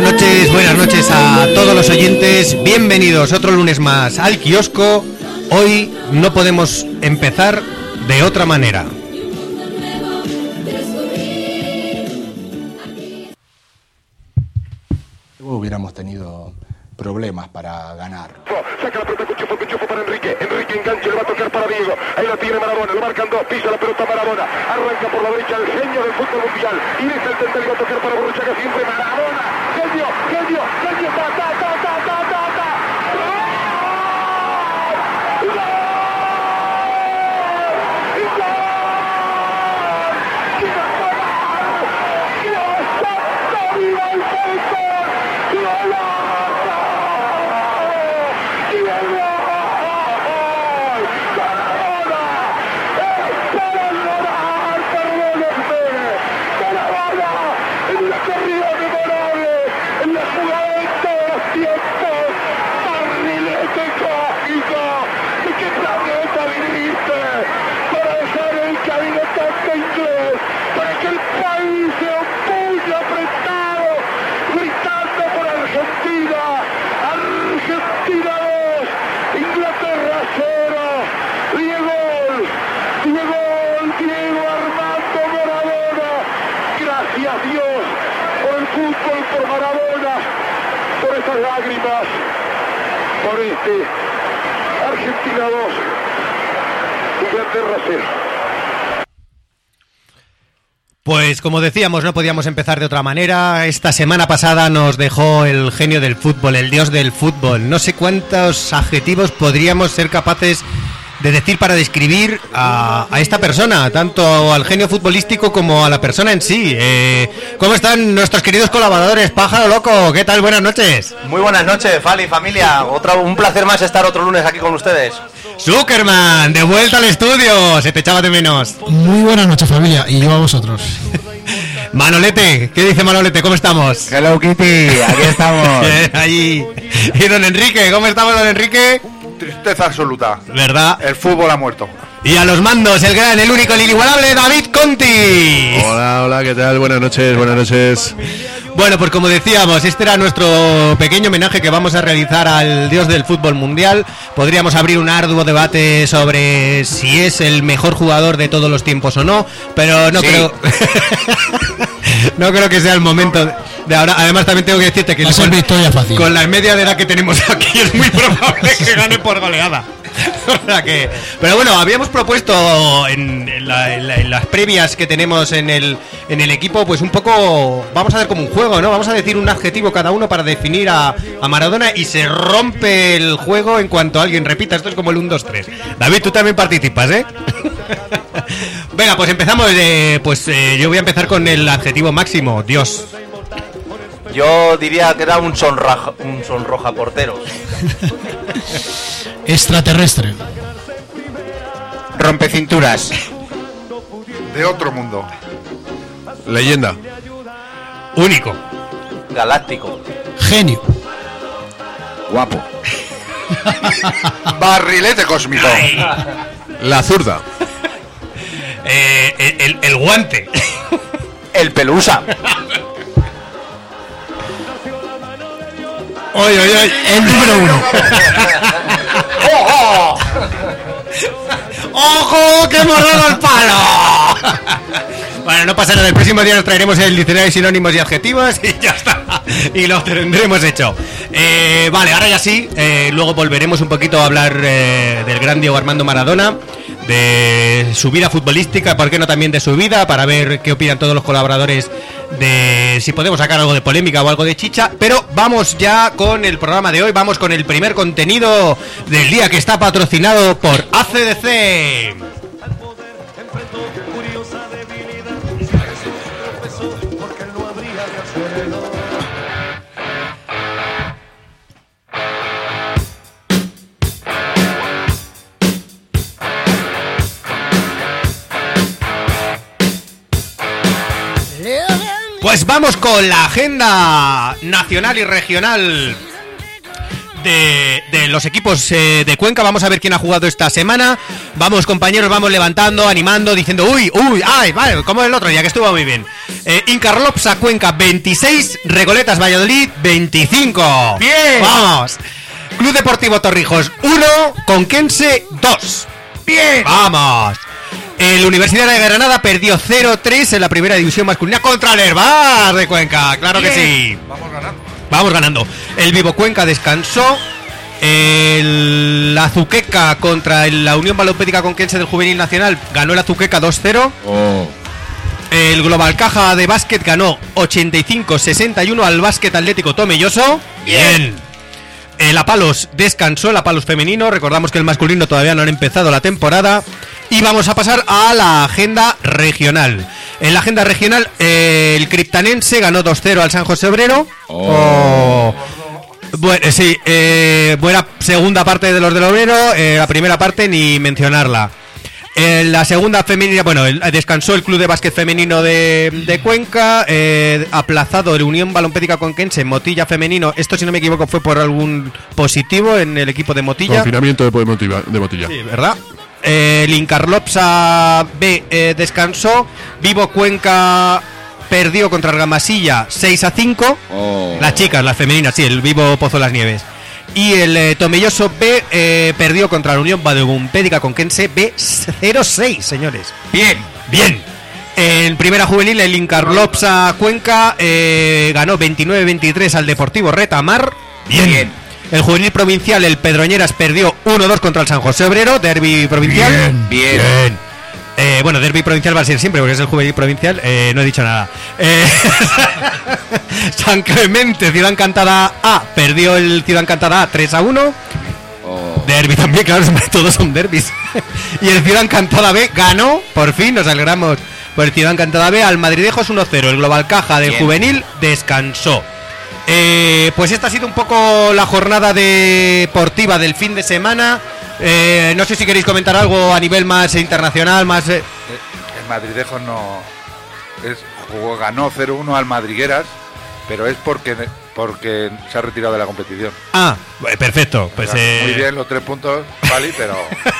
Buenas noches a todos los oyentes. Bienvenidos otro lunes más al kiosco. Hoy no podemos empezar de otra manera. Hubiéramos tenido problemas para ganar. Saca la pelota, Cuchufo para Enrique. Enrique engancha, le va a tocar para Diego. Ahí la tiene Maradona, lo marcan dos, pisa la pelota Maradona. Arranca por la derecha el genio del fútbol mundial. Y deja el centro, le va a tocar para Borruchaga, siempre Maradona. Genio, lágrimas por Argentina 2, Inglaterra 0. Pues como decíamos, no podíamos empezar de otra manera. Esta semana pasada nos dejó el genio del fútbol, el dios del fútbol. No sé cuántos adjetivos podríamos ser capaces de decir para describir a esta persona, tanto al genio futbolístico como a la persona en sí. ¿Cómo están nuestros queridos colaboradores? Pájaro Loco, ¿qué tal? Buenas noches. Muy buenas noches, Fali, familia. Un placer más estar otro lunes aquí con ustedes. Zuckerman, de vuelta al estudio, se te echaba de menos. Muy buenas noches, familia, y yo a vosotros. Manolete, ¿qué dice Manolete? ¿Cómo estamos? Hello Kitty, aquí estamos. Allí. Y don Enrique, ¿cómo estamos, don Enrique? Tristeza absoluta. ¿Verdad? El fútbol ha muerto. Y a los mandos, el gran, el único, el inigualable David Conti. Hola, ¿qué tal? Buenas noches. Bueno, pues como decíamos, este era nuestro pequeño homenaje que vamos a realizar al dios del fútbol mundial. Podríamos abrir un arduo debate sobre si es el mejor jugador de todos los tiempos o no, pero no creo. No creo que sea el momento de ahora. Además, también tengo que decirte que con la media de edad que tenemos aquí es muy probable que gane por goleada. Pero bueno, habíamos propuesto en las previas que tenemos en el equipo, pues un poco, vamos a hacer como un juego, ¿no? Vamos a decir un adjetivo cada uno para definir a Maradona y se rompe el juego en cuanto alguien repita. Esto es como el 1, 2, 3. David, tú también participas, ¿eh? Venga, pues empezamos. Yo voy a empezar con el adjetivo máximo, Dios. Yo diría que era un sonroja porteros. Extraterrestre. Rompecinturas. De otro mundo. Leyenda. Único. Galáctico. Genio. Guapo. Barrilete cósmico. La zurda. El guante. El pelusa. Oye, el número 1. ¡Ojo! ¡Ojo! ¡Que hemos dado el palo! Bueno, no pasa nada. El próximo día nos traeremos el diccionario de sinónimos y adjetivos y ya está. Y lo tendremos hecho. Vale, ahora ya sí. Luego volveremos un poquito a hablar del gran Diego Armando Maradona, de su vida futbolística, por qué no también de su vida, para ver qué opinan todos los colaboradores, de si podemos sacar algo de polémica o algo de chicha. Pero vamos ya con el programa de hoy. Vamos con el primer contenido del día, que está patrocinado por ACDC. Pues vamos con la agenda nacional y regional de los equipos de Cuenca. Vamos a ver quién ha jugado esta semana. Vamos, compañeros, vamos levantando, animando, diciendo uy, ay, vale, como el otro día, que estuvo muy bien. Incarlopsa Cuenca 26, Recoletas Valladolid 25. Bien. Vamos. Club Deportivo Torrijos 1, Conquense 2. Bien. Vamos. El Universidad de Granada perdió 0-3 en la primera división masculina contra el Herbar de Cuenca. Claro que sí. Vamos ganando. El Vivo Cuenca descansó. El Azuqueca contra la Unión Balonpédica Conquense del Juvenil Nacional ganó el Azuqueca 2-0. El Global Caja de Básquet ganó 85-61 al Básquet Atlético Tomelloso. Bien. El Apalos descansó, el Apalos femenino. Recordamos que el masculino todavía no ha empezado la temporada. Y vamos a pasar a la agenda regional. En la agenda regional, el Criptanense ganó 2-0 al San José Obrero. Bueno, sí, buena segunda parte de los del Obrero. La primera parte ni mencionarla. La segunda femenina, bueno, descansó el Club de Básquet Femenino de Cuenca, aplazado el Unión Balonpédica Conquense, Motilla Femenino. Esto, si no me equivoco, fue por algún positivo en el equipo de Motilla. Confinamiento de Motilla. Sí, ¿verdad? El Incarlopsa B descansó. Vivo Cuenca perdió contra Argamasilla 6-5. Las chicas, las femeninas, sí, el Vivo Pozo de las Nieves. Y el Tomelloso B perdió contra la Unión Balonpédica Conquense B 0-6, señores. Bien. En primera juvenil, el Incarlopsa Cuenca ganó 29-23 al Deportivo Retamar. Bien. El juvenil provincial, el Pedroñeras, perdió 1-2 contra el San José Obrero, derbi provincial. Bien. Bueno, derbi provincial va a ser siempre porque es el juvenil provincial. No he dicho nada. San Clemente, Ciudad Encantada A, perdió el Ciudad Encantada A 3-1. Derbi también, claro, todos son derbis. Y el Ciudad Encantada B ganó, por fin, nos alegramos por el Ciudad Encantada B, al Madridejos 1-0. El Global Caja del juvenil descansó. Pues esta ha sido un poco la jornada deportiva del fin de semana. No sé si queréis comentar algo a nivel más internacional, más... El Madridejos ganó 0-1 al Madrigueras, pero es porque se ha retirado de la competición. Ah, perfecto. Pues, muy bien, los 3 puntos, vale, pero...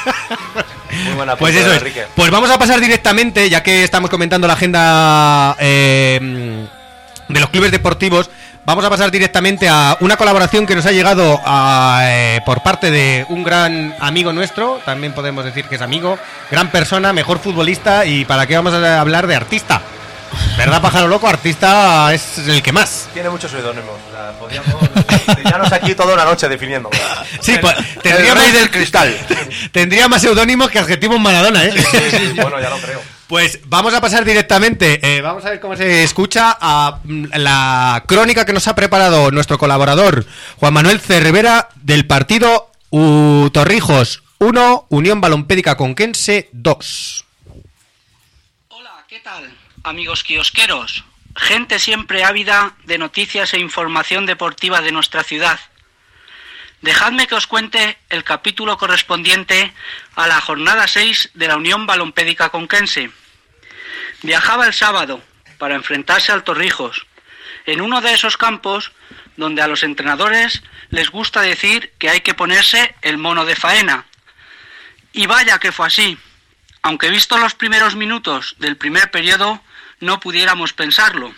Muy buena pues eso es. Enrique. Pues vamos a pasar directamente, ya que estamos comentando la agenda de los clubes deportivos. Vamos a pasar directamente a una colaboración que nos ha llegado por parte de un gran amigo nuestro, también podemos decir que es amigo, gran persona, mejor futbolista, y para qué vamos a hablar de artista. ¿Verdad, pájaro loco? Artista es el que más. Tiene muchos seudónimos. O sea, podríamos tirarnos aquí toda una noche definiendo. Sí, pues, el rey del cristal. Tendría más seudónimos que adjetivos Maradona, ¿eh? Sí, bueno, ya lo creo. Pues vamos a pasar directamente, vamos a ver cómo se escucha a la crónica que nos ha preparado nuestro colaborador Juan Manuel Cervera del partido Torrijos 1, Unión Balonpédica Conquense 2. Hola, ¿qué tal, amigos kiosqueros? Gente siempre ávida de noticias e información deportiva de nuestra ciudad. Dejadme que os cuente el capítulo correspondiente a la jornada 6 de la Unión Balonpédica Conquense. Viajaba el sábado para enfrentarse al Torrijos, en uno de esos campos donde a los entrenadores les gusta decir que hay que ponerse el mono de faena. Y vaya que fue así, aunque visto los primeros minutos del primer periodo no pudiéramos pensarlo.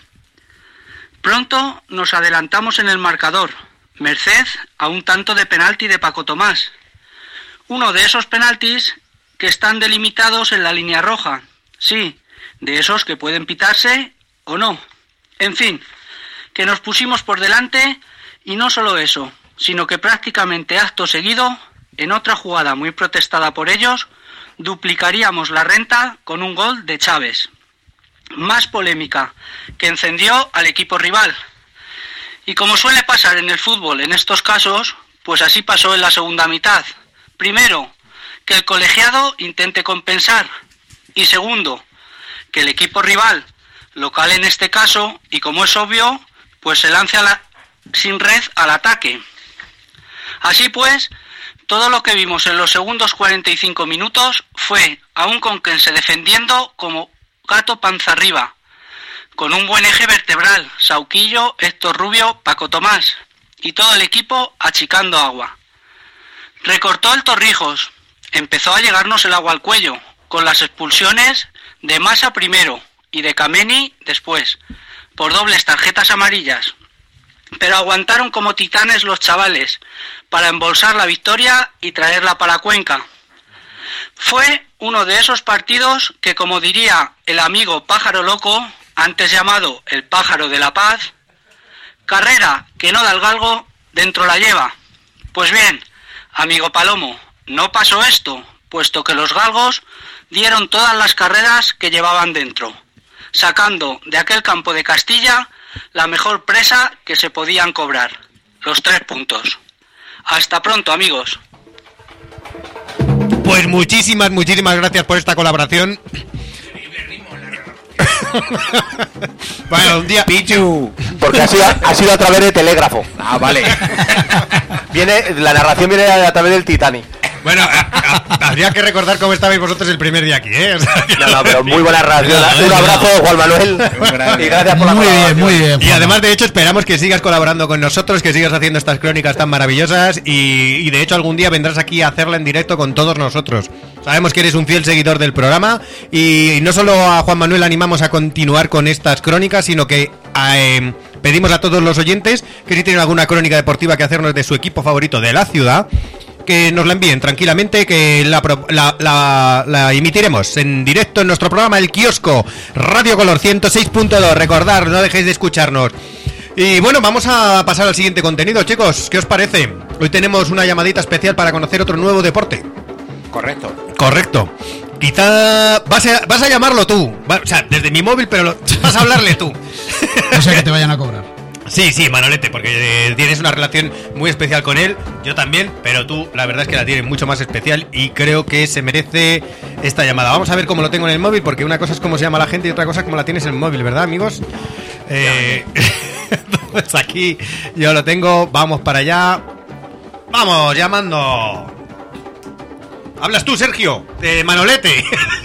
Pronto nos adelantamos en el marcador, merced a un tanto de penalti de Paco Tomás. Uno de esos penaltis que están delimitados en la línea roja. Sí, de esos que pueden pitarse o no. En fin, que nos pusimos por delante y no solo eso, sino que prácticamente acto seguido, en otra jugada muy protestada por ellos, duplicaríamos la renta con un gol de Chávez. Más polémica que encendió al equipo rival. Y como suele pasar en el fútbol en estos casos, pues así pasó en la segunda mitad. Primero, que el colegiado intente compensar. Y segundo, que el equipo rival, local en este caso, y como es obvio, pues se lance sin red al ataque. Así pues, todo lo que vimos en los segundos 45 minutos fue a un Conquense defendiendo como gato panza arriba, con un buen eje vertebral, Sauquillo, Héctor Rubio, Paco Tomás, y todo el equipo achicando agua. Recortó el Torrijos, empezó a llegarnos el agua al cuello, con las expulsiones de Massa primero y de Kameni después, por dobles tarjetas amarillas. Pero aguantaron como titanes los chavales para embolsar la victoria y traerla para Cuenca. Fue uno de esos partidos que, como diría el amigo Pájaro Loco, antes llamado el Pájaro de la Paz, carrera que no da el galgo, dentro la lleva. Pues bien, amigo Palomo, no pasó esto, puesto que los galgos dieron todas las carreras que llevaban dentro, sacando de aquel campo de Castilla la mejor presa que se podían cobrar, los 3 puntos. Hasta pronto, amigos. Pues muchísimas gracias por esta colaboración. Bueno, un día... Pichu. Porque ha sido a través de telégrafo. Ah, vale. La narración viene a través del Titanic. Bueno, habría que recordar cómo estabais vosotros el primer día aquí, ¿eh? O sea, No, pero muy buena radio. Un abrazo, Juan Manuel. Y gracias por la colaboración. Muy bien. Y además, de hecho, esperamos que sigas colaborando con nosotros, que sigas haciendo estas crónicas tan maravillosas y de hecho algún día vendrás aquí a hacerla en directo con todos nosotros. Sabemos que eres un fiel seguidor del programa y no solo a Juan Manuel animamos a continuar con estas crónicas, sino que pedimos a todos los oyentes que si tienen alguna crónica deportiva que hacernos de su equipo favorito de la ciudad, que nos la envíen tranquilamente, que la emitiremos en directo en nuestro programa El Kiosco, Radio Color 106.2. Recordad, no dejéis de escucharnos. Y bueno, vamos a pasar al siguiente contenido, chicos. ¿Qué os parece? Hoy tenemos una llamadita especial para conocer otro nuevo deporte. Correcto. Quizá vas a llamarlo tú. O sea, desde mi móvil, pero vas a hablarle tú. No sé que te vayan a cobrar. Sí, Manolete, porque tienes una relación muy especial con él, yo también, pero tú la verdad es que la tienes mucho más especial y creo que se merece esta llamada. Vamos a ver cómo lo tengo en el móvil, porque una cosa es cómo se llama la gente y otra cosa es cómo la tienes en el móvil, ¿verdad, amigos? Pues aquí yo lo tengo, vamos para allá. Vamos, llamando. Hablas tú, Sergio, de Manolete.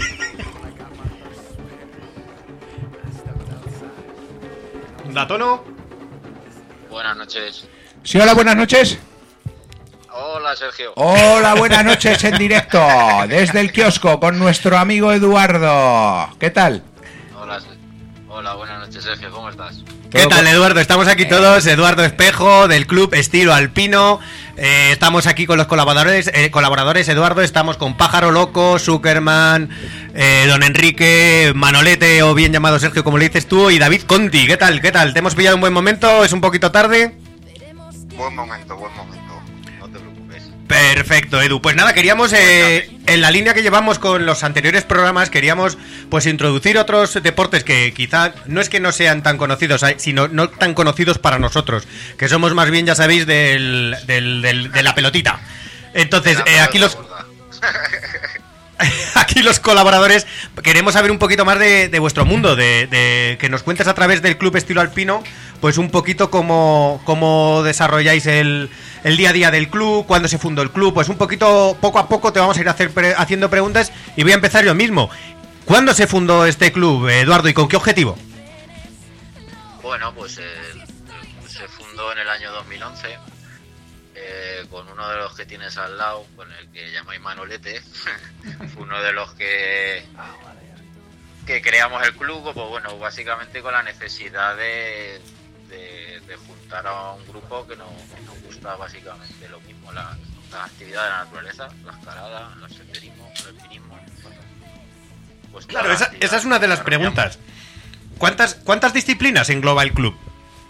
¿Da tono? Buenas noches. Sí, hola, buenas noches. Hola, Sergio. Hola, buenas noches en directo desde el kiosco con nuestro amigo Eduardo. ¿Qué tal? Hola, buenas noches, Sergio. ¿Cómo estás? ¿Qué tal, Eduardo? Estamos aquí todos, Eduardo Espejo, del Club Estilo Alpino. Estamos aquí con los colaboradores, Eduardo. Estamos con Pájaro Loco, Zuckerman, Don Enrique, Manolete, o bien llamado Sergio, como le dices tú, y David Conti. ¿Qué tal? ¿Te hemos pillado un buen momento? ¿Es un poquito tarde? Buen momento. No te preocupes. Perfecto, Edu. Pues nada, queríamos, en la línea que llevamos con los anteriores programas, queríamos pues introducir otros deportes que quizá no es que no sean tan conocidos, sino no tan conocidos para nosotros, que somos más bien, ya sabéis, de la pelotita. Entonces, aquí los colaboradores queremos saber un poquito más de vuestro mundo, de que nos cuentes a través del Club Estilo Alpino, pues un poquito cómo desarrolláis el día a día del club, cuándo se fundó el club, pues un poquito, poco a poco te vamos a ir haciendo preguntas y voy a empezar yo mismo. ¿Cuándo se fundó este club, Eduardo, y con qué objetivo? Bueno, pues se fundó en el año 2011 con uno de los que tienes al lado, con el que llamáis Manolete. Fue uno de los que creamos el club, pues bueno, básicamente con la necesidad de juntar a un grupo que nos gusta básicamente lo mismo, las actividades de la naturaleza, la escalada, el senderismo, el alpinismo. Pues claro, esa es una de las preguntas. ¿Cuántas disciplinas engloba el club?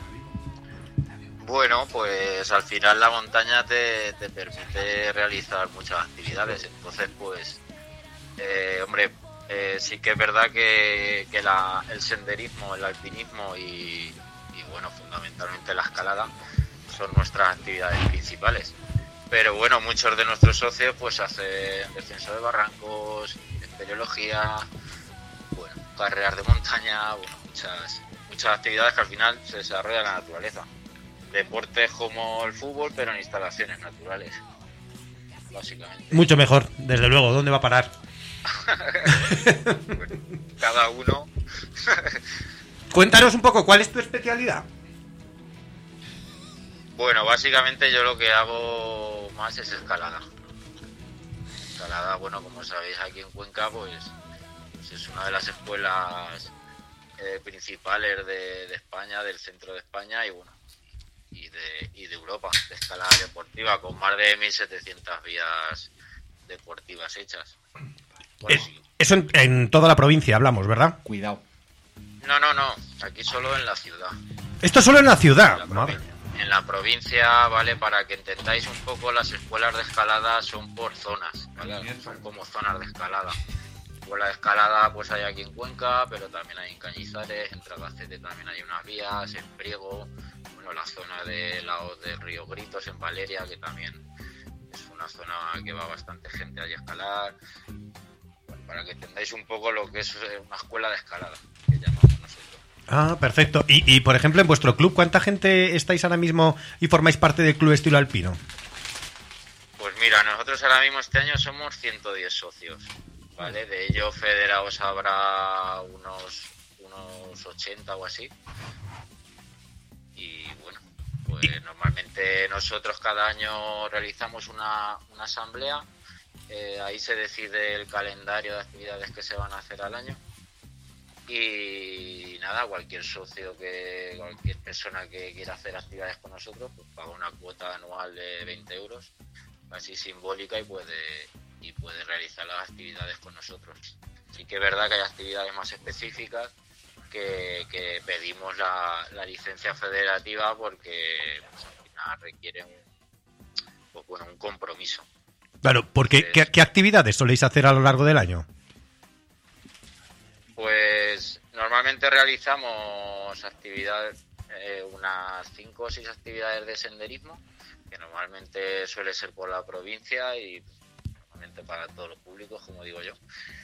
Bueno, pues al final la montaña te permite realizar muchas actividades, entonces pues, hombre, sí que es verdad que el senderismo, el alpinismo y bueno, fundamentalmente la escalada son nuestras actividades principales. Pero bueno, muchos de nuestros socios pues hacen descenso de barrancos, espeleología, bueno, carreras de montaña, bueno, muchas actividades que al final se desarrollan en la naturaleza. Deportes como el fútbol, pero en instalaciones naturales, básicamente. Mucho mejor, desde luego. ¿Dónde va a parar? Bueno, cada uno. Cuéntanos un poco, ¿cuál es tu especialidad? Bueno, básicamente yo lo que hago más es escalada. escalada, bueno, como sabéis, aquí en Cuenca, pues es una de las escuelas principales de España, del centro de España y bueno, y de Europa, de escalada deportiva, con más de 1.700 vías deportivas hechas. Bueno, sí. Eso en toda la provincia hablamos, ¿verdad? Cuidado. No, aquí solo en la ciudad. Esto solo en la ciudad. En la provincia, ¿vale? Para que entendáis un poco, las escuelas de escalada son por zonas, ¿vale? Son como zonas de escalada. Escuela de escalada pues hay aquí en Cuenca, pero también hay en Cañizares, en Tragacete también hay unas vías, en Priego, bueno, la zona de lados del Río Gritos, en Valeria, que también es una zona que va bastante gente allí a escalar. Bueno, para que entendáis un poco lo que es una escuela de escalada, que llamamos nosotros. Ah, perfecto. Y por ejemplo, en vuestro club, ¿cuánta gente estáis ahora mismo y formáis parte del Club Estilo Alpino? Pues mira, nosotros ahora mismo este año somos 110 socios, ¿vale? De ellos federados habrá unos 80 o así. Y bueno, pues normalmente nosotros cada año realizamos una asamblea. Ahí se decide el calendario de actividades que se van a hacer al año. Y nada, cualquier persona que quiera hacer actividades con nosotros, pues paga una cuota anual de 20 euros, así simbólica, y puede realizar las actividades con nosotros. Sí que es verdad que hay actividades más específicas que pedimos la licencia federativa porque pues, al final requiere un compromiso. Claro, porque ¿qué actividades soléis hacer a lo largo del año? Pues normalmente realizamos actividades, unas 5 o 6 actividades de senderismo, que normalmente suele ser por la provincia y normalmente para todos los públicos, como digo yo.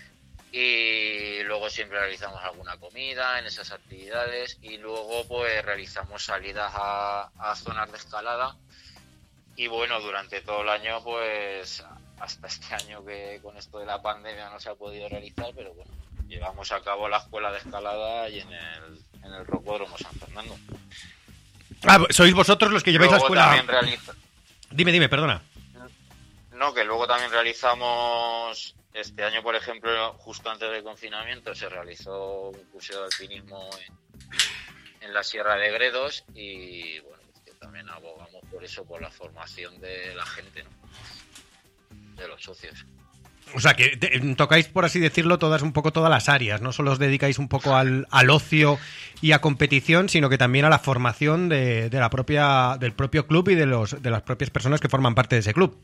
Y luego siempre realizamos alguna comida en esas actividades y luego pues realizamos salidas a zonas de escalada. Y bueno, durante todo el año, pues hasta este año que con esto de la pandemia no se ha podido realizar, pero bueno, llevamos a cabo la escuela de escalada y en el Rocódromo San Fernando. Ah, sois vosotros los que lleváis luego la escuela. También Dime, perdona. No, que luego también realizamos, este año por ejemplo, justo antes del confinamiento, se realizó un curso de alpinismo en la Sierra de Gredos y bueno, también abogamos por eso, por la formación de la gente, ¿no? De los socios. O sea, que tocáis, por así decirlo, un poco todas las áreas, no solo os dedicáis un poco al ocio y a competición, sino que también a la formación del propio club y de las propias personas que forman parte de ese club.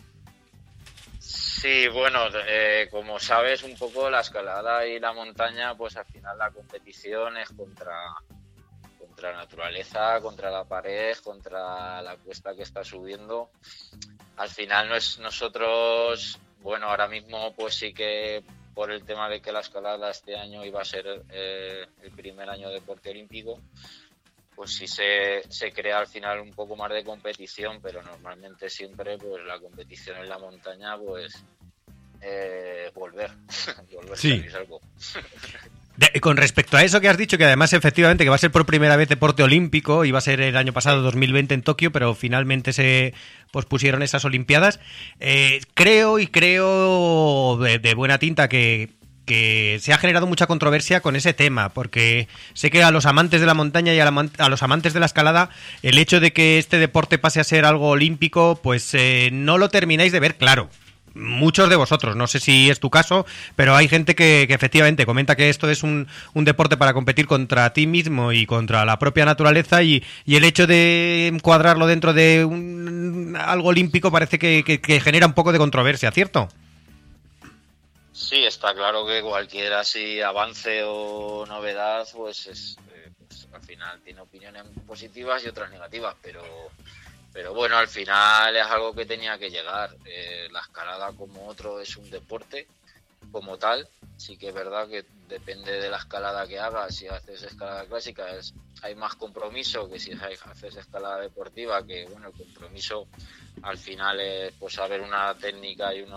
Sí, bueno, como sabes, un poco la escalada y la montaña, pues al final la competición es contra la naturaleza, contra la pared, contra la cuesta que está subiendo. Al final no es nosotros, bueno, ahora mismo pues sí que por el tema de que la escalada este año iba a ser el primer año de deporte olímpico, pues sí se crea al final un poco más de competición, pero normalmente siempre pues la competición en la montaña pues volver sí. a algo. Con respecto a eso que has dicho, que además efectivamente que va a ser por primera vez deporte olímpico, iba a ser el año pasado 2020 en Tokio, pero finalmente se pospusieron esas Olimpiadas, creo de buena tinta que se ha generado mucha controversia con ese tema, porque sé que a los amantes de la montaña y a los amantes de la escalada, el hecho de que este deporte pase a ser algo olímpico, pues no lo termináis de ver claro. Muchos de vosotros, no sé si es tu caso, pero hay gente que efectivamente comenta que esto es un deporte para competir contra ti mismo y contra la propia naturaleza, y el hecho de encuadrarlo dentro de algo olímpico parece que genera un poco de controversia, ¿cierto? Sí, está claro que cualquier así avance o novedad pues al final tiene opiniones positivas y otras negativas, pero bueno, al final es algo que tenía que llegar. La escalada como otro es un deporte como tal. Sí que es verdad que depende de la escalada que hagas. Si haces escalada clásica hay más compromiso que si haces escalada deportiva, que bueno, el compromiso al final es pues saber una técnica y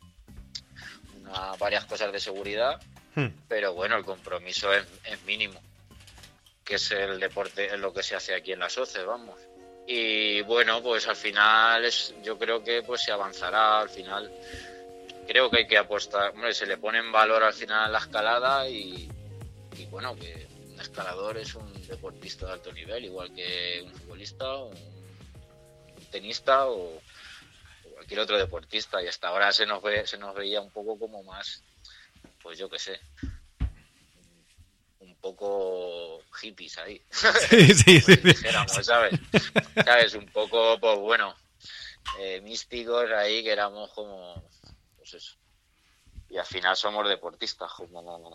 varias cosas de seguridad, pero bueno, el compromiso es mínimo, que es el deporte, es lo que se hace aquí en las OCE, vamos. Y bueno, pues al final yo creo que pues se avanzará al final, creo que hay que apostar. Hombre, se le pone en valor al final a la escalada y bueno, que un escalador es un deportista de alto nivel, igual que un futbolista o un tenista o cualquier otro deportista, y hasta ahora se nos veía un poco como más, pues yo qué sé, un poco hippies ahí. Sí. Dijéramos, ¿sabes? Un poco, pues bueno, místicos ahí, que éramos como, pues eso. Y al final somos deportistas, como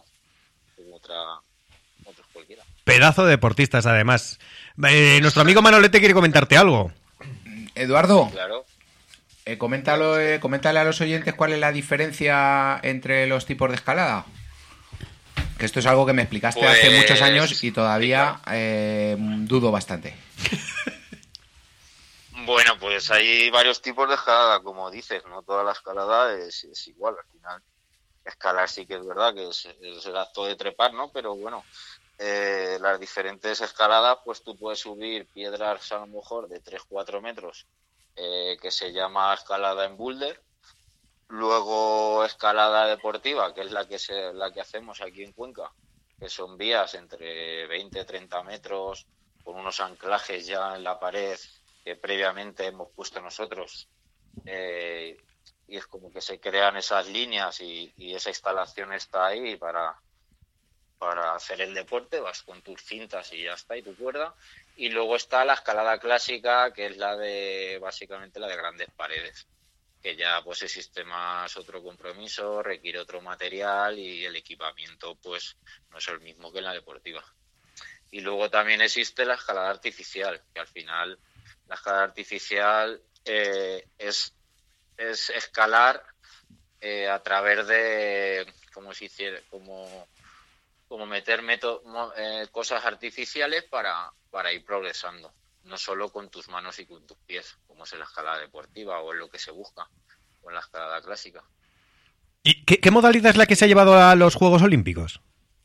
otros cualquiera. Pedazo de deportistas, además. Nuestro amigo Manolete quiere comentarte algo. Eduardo, Claro. coméntale a los oyentes cuál es la diferencia entre los tipos de escalada. Que esto es algo que me explicaste hace muchos años y todavía dudo bastante. Bueno, pues hay varios tipos de escalada, como dices, no toda la escalada es igual. Al final, escalar sí que es verdad que es el acto de trepar, ¿no? Pero bueno, las diferentes escaladas, pues tú puedes subir piedras a lo mejor de 3-4 metros, que se llama escalada en boulder. Luego escalada deportiva, que es la que hacemos aquí en Cuenca, que son vías entre 20-30 metros, con unos anclajes ya en la pared que previamente hemos puesto nosotros, y es como que se crean esas líneas y esa instalación está ahí para hacer el deporte, vas con tus cintas y ya está, y tu cuerda. Y luego está la escalada clásica, que es básicamente la de grandes paredes, que ya pues existe más otro compromiso, requiere otro material y el equipamiento pues no es el mismo que en la deportiva. Y luego también existe la escalada artificial, que al final la escalada artificial es escalar a través de, como se hiciera, como meter cosas artificiales para ir progresando, no solo con tus manos y con tus pies, como es en la escalada deportiva o en lo que se busca, o en la escalada clásica. ¿Y qué modalidad es la que se ha llevado a los Juegos Olímpicos?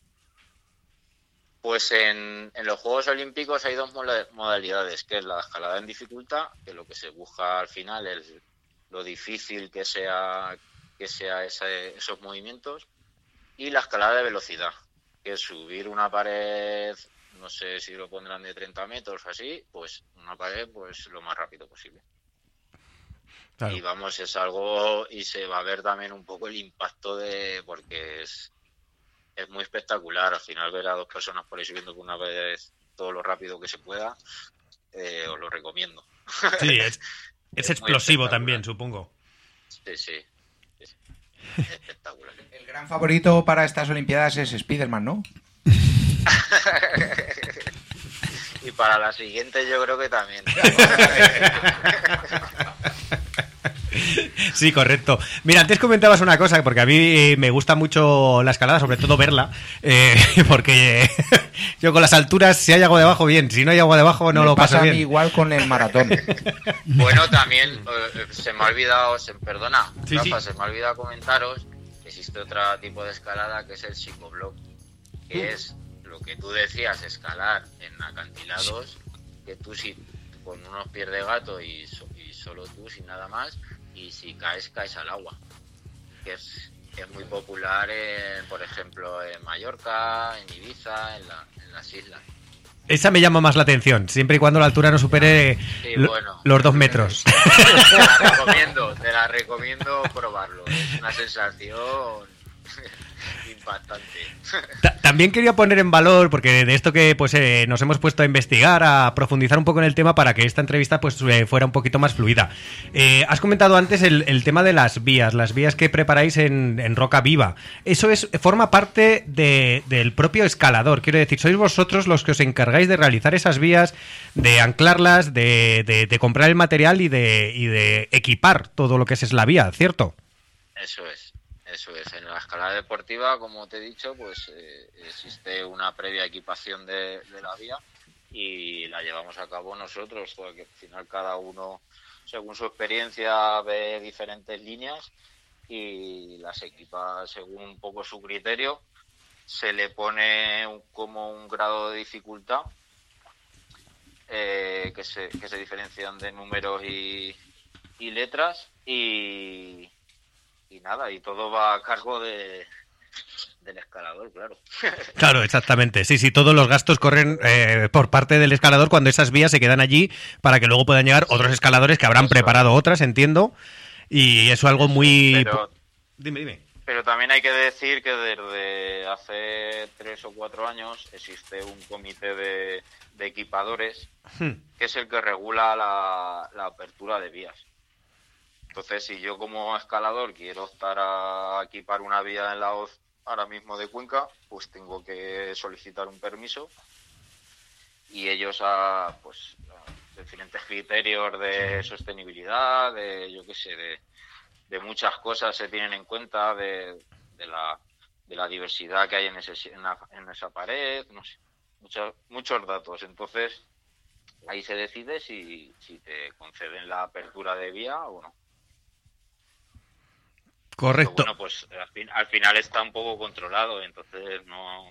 Pues en los Juegos Olímpicos hay dos modalidades, que es la escalada en dificultad, que lo que se busca al final es lo difícil que sea esos movimientos, y la escalada de velocidad, que es subir una pared, no sé si lo pondrán de 30 metros o así, pues una pared pues lo más rápido posible. Claro. Y vamos, es algo, y se va a ver también un poco el impacto porque es muy espectacular. Al final ver a dos personas por ahí subiendo con una vez todo lo rápido que se pueda, os lo recomiendo. Sí, es explosivo también, supongo. Sí. Es espectacular. El gran favorito para estas Olimpiadas es Spiderman, ¿no? Y para la siguiente yo creo que también. Sí, correcto. Mira, antes comentabas una cosa, porque a mí me gusta mucho la escalada, sobre todo verla, porque yo con las alturas, si hay agua debajo, bien, si no hay agua debajo, no lo paso bien. Me pasa a mí igual con el maratón. Bueno, también se me ha olvidado, perdona, Sí, Rafa, sí. se me ha olvidado comentaros que existe otro tipo de escalada, que es el psicoblock, que es lo que tú decías, escalar en acantilados, que tú con unos pies de gato y solo tú, sin nada más, y si caes al agua, que es muy popular, por ejemplo, en Mallorca, en Ibiza, en las islas. Esa me llama más la atención, siempre y cuando la altura no supere los 2 metros. Te la recomiendo probarlo, es una sensación impactante. También quería poner en valor, porque de esto que pues nos hemos puesto a investigar, a profundizar un poco en el tema para que esta entrevista pues fuera un poquito más fluida. Has comentado antes el tema de las vías que preparáis en roca viva. Eso forma parte del propio escalador, quiero decir, sois vosotros los que os encargáis de realizar esas vías, de anclarlas, de comprar el material y de equipar todo lo que es la vía, ¿cierto? Eso es. En la escalada deportiva, como te he dicho, pues existe una previa equipación de la vía y la llevamos a cabo nosotros, porque al final cada uno, según su experiencia, ve diferentes líneas y las equipa según un poco su criterio. Se le pone como un grado de dificultad que se diferencian de números y letras, y nada, y todo va a cargo del escalador, claro. Claro, exactamente. Sí, todos los gastos corren por parte del escalador cuando esas vías se quedan allí para que luego puedan llegar otros escaladores que habrán preparado otras, entiendo, y eso es algo muy... Dime. Pero también hay que decir que desde hace 3 o 4 años existe un comité de equipadores que es el que regula la apertura de vías. Entonces, si yo como escalador quiero optar a equipar una vía en la hoz ahora mismo de Cuenca, pues tengo que solicitar un permiso y ellos a diferentes criterios de sostenibilidad, de muchas cosas se tienen en cuenta, de la diversidad que hay en esa pared, no sé, muchos datos. Entonces, ahí se decide si te conceden la apertura de vía o no. Correcto. Pero bueno, pues al final está un poco controlado, entonces no...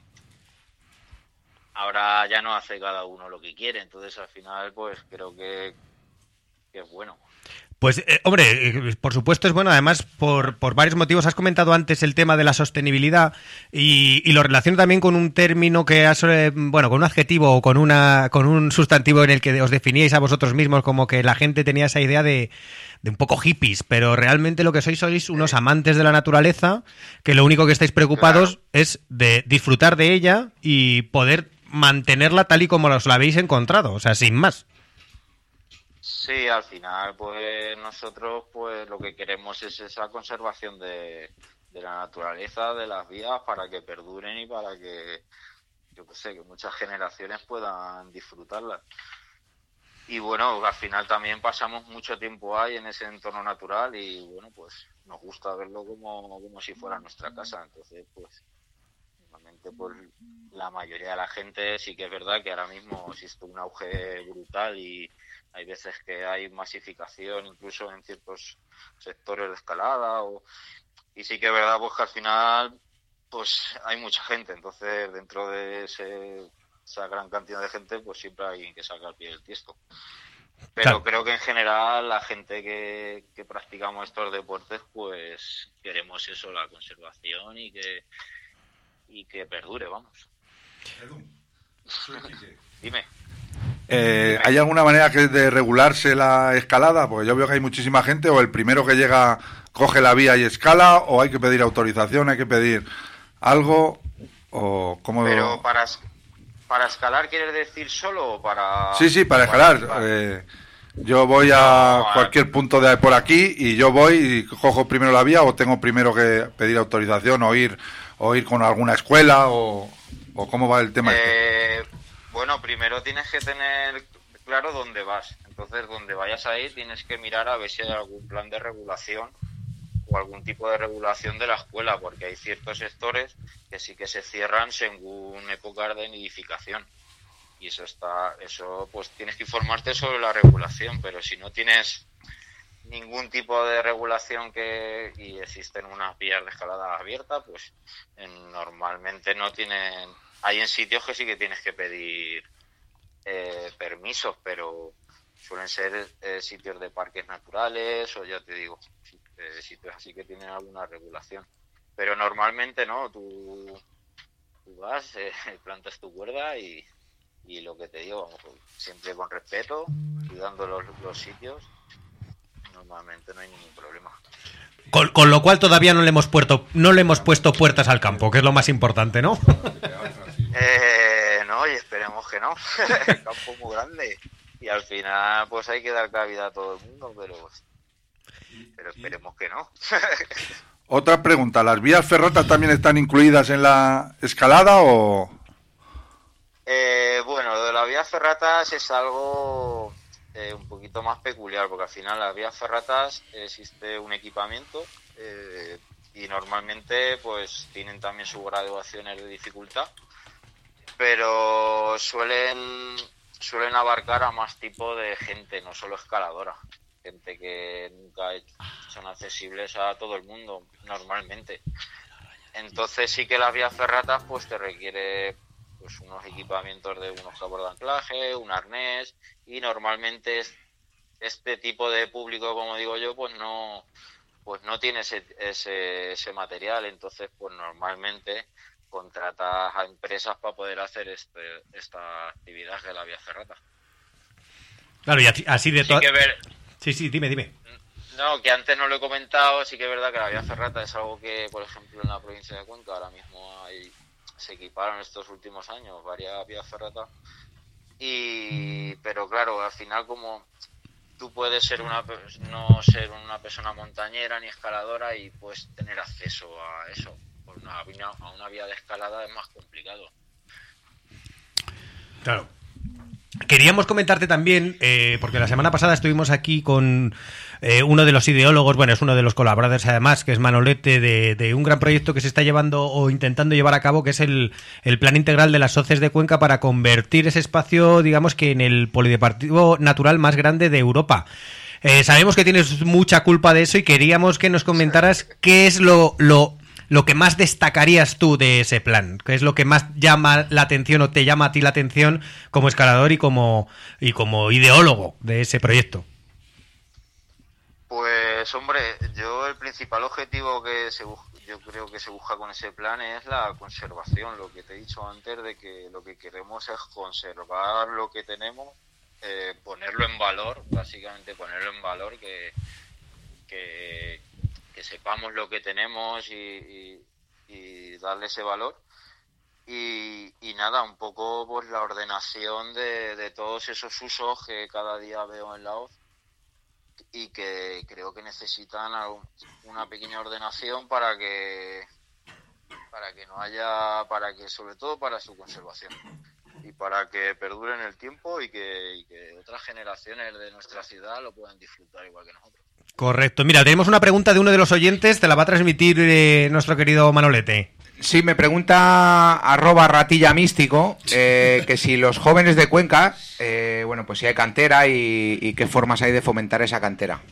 Ahora ya no hace cada uno lo que quiere, entonces al final pues creo que es bueno. Pues, hombre, por supuesto es bueno, además por varios motivos. Has comentado antes el tema de la sostenibilidad y lo relaciono también con un término que con un adjetivo o con un sustantivo en el que os definíais a vosotros mismos como que la gente tenía esa idea de un poco hippies, pero realmente lo que sois unos amantes de la naturaleza, que lo único que estáis preocupados es de disfrutar de ella y poder mantenerla tal y como os la habéis encontrado, o sea, sin más. Sí, al final, pues nosotros pues lo que queremos es esa conservación de la naturaleza, de las vías, para que perduren y para que, que muchas generaciones puedan disfrutarlas. Y bueno, al final también pasamos mucho tiempo ahí en ese entorno natural y bueno, pues nos gusta verlo como si fuera nuestra casa. Entonces, pues normalmente pues la mayoría de la gente sí que es verdad que ahora mismo existe un auge brutal y hay veces que hay masificación incluso en ciertos sectores de escalada y sí que es verdad pues que al final pues hay mucha gente, entonces dentro de esa gran cantidad de gente pues siempre hay alguien que saca el pie del tiesto. Pero creo que en general la gente que practicamos estos deportes pues queremos eso, la conservación y que perdure, vamos. Dime. ¿Hay alguna manera de regularse la escalada? Porque yo veo que hay muchísima gente, o el primero que llega coge la vía y escala, o hay que pedir autorización, hay que pedir algo, o cómo... Pero para escalar, ¿quieres decir solo o para...? Sí, para escalar. Yo voy a cualquier punto de por aquí y yo voy y cojo primero la vía, o tengo primero que pedir autorización o ir con alguna escuela, o cómo va el tema. Bueno, primero tienes que tener claro dónde vas. Entonces, donde vayas a ir, tienes que mirar a ver si hay algún plan de regulación o algún tipo de regulación de la escuela, porque hay ciertos sectores que sí que se cierran según épocas de nidificación. Y eso pues tienes que informarte sobre la regulación, pero si no tienes ningún tipo de regulación y existen unas vías de escalada abiertas, pues normalmente no tienen... Hay en sitios que sí que tienes que pedir permisos, pero suelen ser sitios de parques naturales o ya te digo, sitios así que tienen alguna regulación. Pero normalmente no, tú vas, plantas tu cuerda y lo que te digo, siempre con respeto, cuidando los sitios, normalmente no hay ningún problema. Con lo cual todavía no le hemos puesto puertas al campo, que es lo más importante, ¿no? No, y esperemos que no. El campo es muy grande y al final pues hay que dar cabida a todo el mundo, pero esperemos que no. Otra pregunta, ¿las vías ferratas también están incluidas en la escalada o...? Bueno, lo de las vías ferratas es algo un poquito más peculiar, porque al final las vías ferratas existe un equipamiento y normalmente pues tienen también sus graduaciones de dificultad, pero suelen abarcar a más tipo de gente, no solo escaladora, gente que nunca son accesibles a todo el mundo normalmente. Entonces sí que las vías ferratas pues te requiere pues unos equipamientos de unos cabos de anclaje, un arnés, y normalmente este tipo de público, como digo yo, pues no pues no tiene ese material, entonces pues normalmente contratas a empresas para poder hacer esta actividad de la vía ferrata. Claro, y así de todo. Sí, dime. No, que antes no lo he comentado, sí que es verdad que la vía ferrata es algo que, por ejemplo, en la provincia de Cuenca ahora mismo se equiparon estos últimos años varias vías ferratas, pero claro, al final como tú puedes no ser una persona montañera ni escaladora y puedes tener acceso a eso, a una vía de escalada es más complicado. Claro. Queríamos comentarte también, porque la semana pasada estuvimos aquí con uno de los ideólogos, bueno, es uno de los colaboradores además, que es Manolete, de un gran proyecto que se está llevando o intentando llevar a cabo, que es el plan integral de las SOCES de Cuenca para convertir ese espacio, digamos que en el polideportivo natural más grande de Europa. Sabemos que tienes mucha culpa de eso y queríamos que nos comentaras qué es lo que más destacarías tú de ese plan, qué es lo que más llama la atención o te llama a ti la atención como escalador y como ideólogo de ese proyecto. Pues hombre, el principal objetivo que yo creo que se busca con ese plan es la conservación, lo que te he dicho antes, de que lo que queremos es conservar lo que tenemos, ponerlo en valor, básicamente ponerlo en valor, que sepamos lo que tenemos y darle ese valor. Y nada, un poco pues la ordenación de todos esos usos que cada día veo en la hoz y que creo que necesitan una pequeña ordenación para que no haya, sobre todo para su conservación y para que perduren el tiempo y que otras generaciones de nuestra ciudad lo puedan disfrutar igual que nosotros. Correcto. Mira, tenemos una pregunta de uno de los oyentes, te la va a transmitir nuestro querido Manolete. Sí, me pregunta @ratillamístico que si los jóvenes de Cuenca, bueno, pues si hay cantera y qué formas hay de fomentar esa cantera.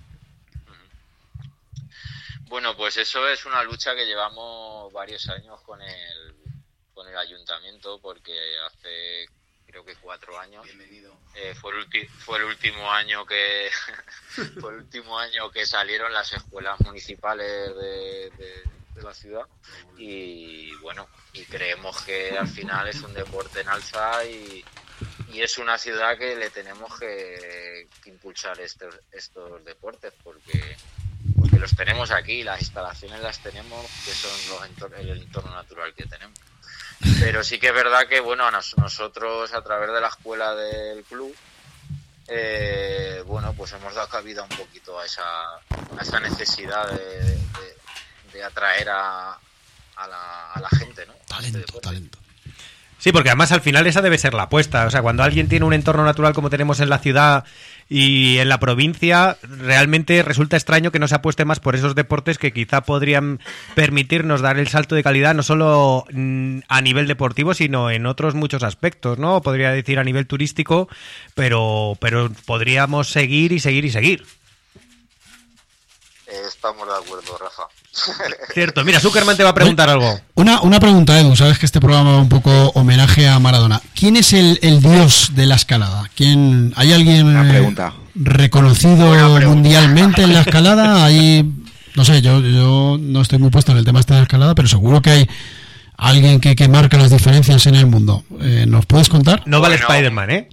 Bueno, pues eso es una lucha que llevamos varios años con el ayuntamiento, porque hace creo que 4 años fue el último año que fue el último año que salieron las escuelas municipales de la ciudad y bueno, y creemos que al final es un deporte en alza y es una ciudad que le tenemos que impulsar estos deportes porque los tenemos aquí, las instalaciones las tenemos, que son el entorno natural que tenemos. Pero sí que es verdad que bueno, nosotros a través de la escuela del club bueno, pues hemos dado cabida un poquito a esa necesidad de atraer a la gente, ¿no? Talento. Sí, porque además al final esa debe ser la apuesta. O sea, cuando alguien tiene un entorno natural como tenemos en la ciudad y en la provincia, realmente resulta extraño que no se apueste más por esos deportes que quizá podrían permitirnos dar el salto de calidad, no solo a nivel deportivo, sino en otros muchos aspectos, ¿no? Podría decir a nivel turístico, pero podríamos seguir y seguir y seguir. Estamos de acuerdo, Rafa. Cierto. Mira, Zuckerman te va a preguntar algo. Una pregunta, Edu. Sabes que este programa va un poco homenaje a Maradona. ¿Quién es el dios de la escalada? ¿Hay alguien reconocido mundialmente en la escalada? No sé, yo no estoy muy puesto en el tema de la escalada, pero seguro que hay alguien que marca las diferencias en el mundo. ¿Nos puedes contar? No vale Spider-Man, ¿eh?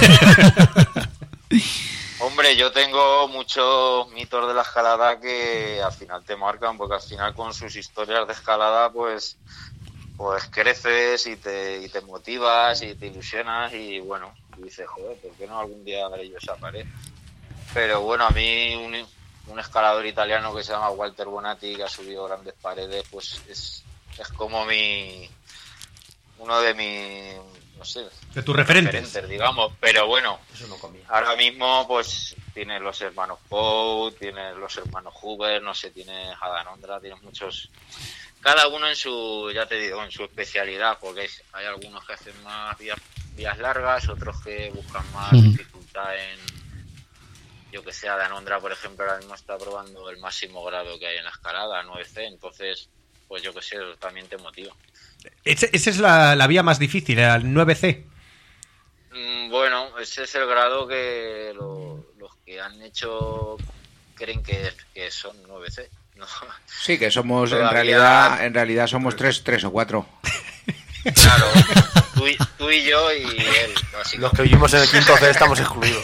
Hombre, yo tengo muchos mitos de la escalada que al final te marcan, porque al final con sus historias de escalada pues creces y te motivas y te ilusionas y bueno, dices, joder, ¿por qué no algún día haré yo esa pared? Pero bueno, a mí un escalador italiano que se llama Walter Bonatti, que ha subido grandes paredes, pues es como uno de mis, no sé, de tus referentes, digamos, pero bueno, ahora mismo pues tienes los hermanos Pou, tienes los hermanos Huber, no sé, tienes a Danondra, tienes muchos, cada uno en su, ya te digo, en su especialidad, porque hay algunos que hacen más vías largas, otros que buscan más dificultad en, yo que sé, Danondra, por ejemplo, ahora mismo está probando el máximo grado que hay en la escalada, 9C, entonces, pues yo que sé, también te motiva. Esa es la vía más difícil, el 9C. Bueno, ese es el grado que los que han hecho creen que son 9C. No. Sí, que somos, Todavía... en realidad somos tres o cuatro. Claro, tú y yo y él. Los que vivimos en el quinto C estamos excluidos.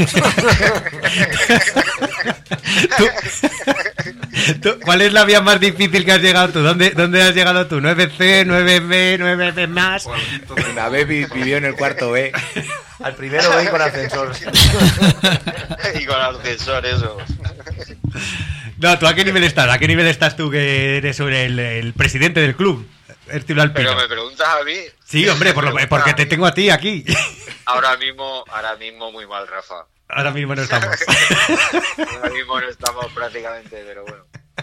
¿Cuál es la vía más difícil que has llegado tú? ¿Dónde has llegado tú? ¿9C, 9B, 9B más? La B vivió en el cuarto B. Al primero B y con ascensor. Y con ascensor, eso. No, ¿tú a qué nivel estás? ¿A qué nivel estás tú que eres el presidente del club? Pero me preguntas a mí. Sí, hombre, porque te tengo a ti aquí. Ahora mismo muy mal, Rafa. Ahora mismo no estamos. Ahora mismo no estamos prácticamente, pero bueno.